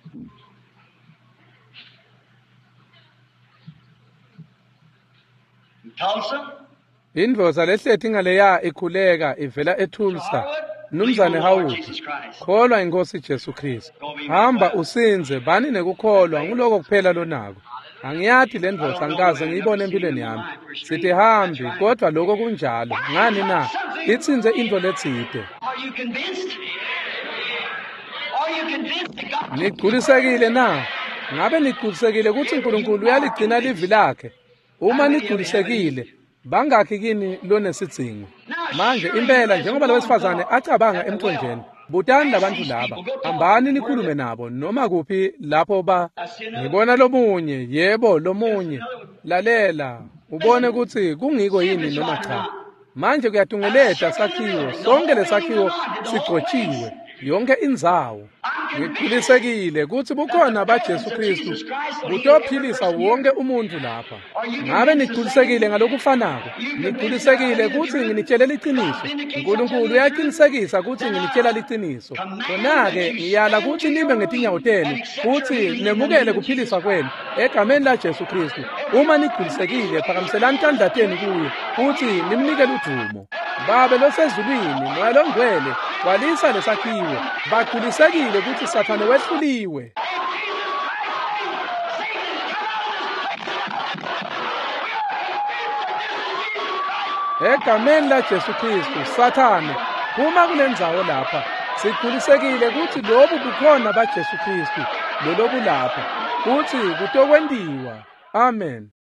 In Tulsa. Indvoza lehleti ngaleya ikhuleka ivela eTulsa. Mnumzane Hawuthi, kholwa inkosi Jesu Kristu. Hamba usinze, bani nekukholwa nguloko kuphela lonako. Angiyathi le ndvoza angikaze ngiyibone empilweni yami. Sithi hambi, kodwa lokho kunjalo. Ngani na? Itsinze into letsite. Are you convinced? Are you convinced that God? Nigculisekile na? ngabe nigculisekile ukuthi uNkulunkulu uyaligcina livi lakhe? Uma nigculisekile, bangakhi kini lonesidzingo? Manje impela njengoba labesifazane acabanga emthonjeni, butani labantu laba, hambani nikhulume nabo noma kuphi lapho ba. Ngibona lomunye, yebo lomunye. Lalela, ubone ukuthi kungiko yini noma cha. Manje kuyatungeleta sakhiwo, sonke lesakhiwo sigcotshiwe, yonke indzawo. Ngikhulisekile ukuthi bukhona baJesu Kristu butophilisa wonke umuntu lapha. Ngabe nikhulisekile ngalokufanako? Nikhulisekile ukuthi nginitshelela iqiniso? uNkulunkulu uyaqinisekisa ukuthi nginitshela liqiniso. Khona-ke ngiyala ukuthi nibe ngetinyawo tenu futhi nemukele kuphilisa kwenu egameni laJesu Kristu. Uma nikhulisekile, phakamiselani isandla tenu kuye futhi nimnikele udumo. Babe losezulwini, Moya loNgcwele, walisa lesakhiwo. Bakhulisekile ukuthi Sathane wehluliwe. Egameni laJesu Kristu, Sathane, uma kulendzawo lapha, sikhulisekile ukuthi lobu bukhona baJesu Kristu, lolobu lapha, futhi kutokwendiwa. Amen.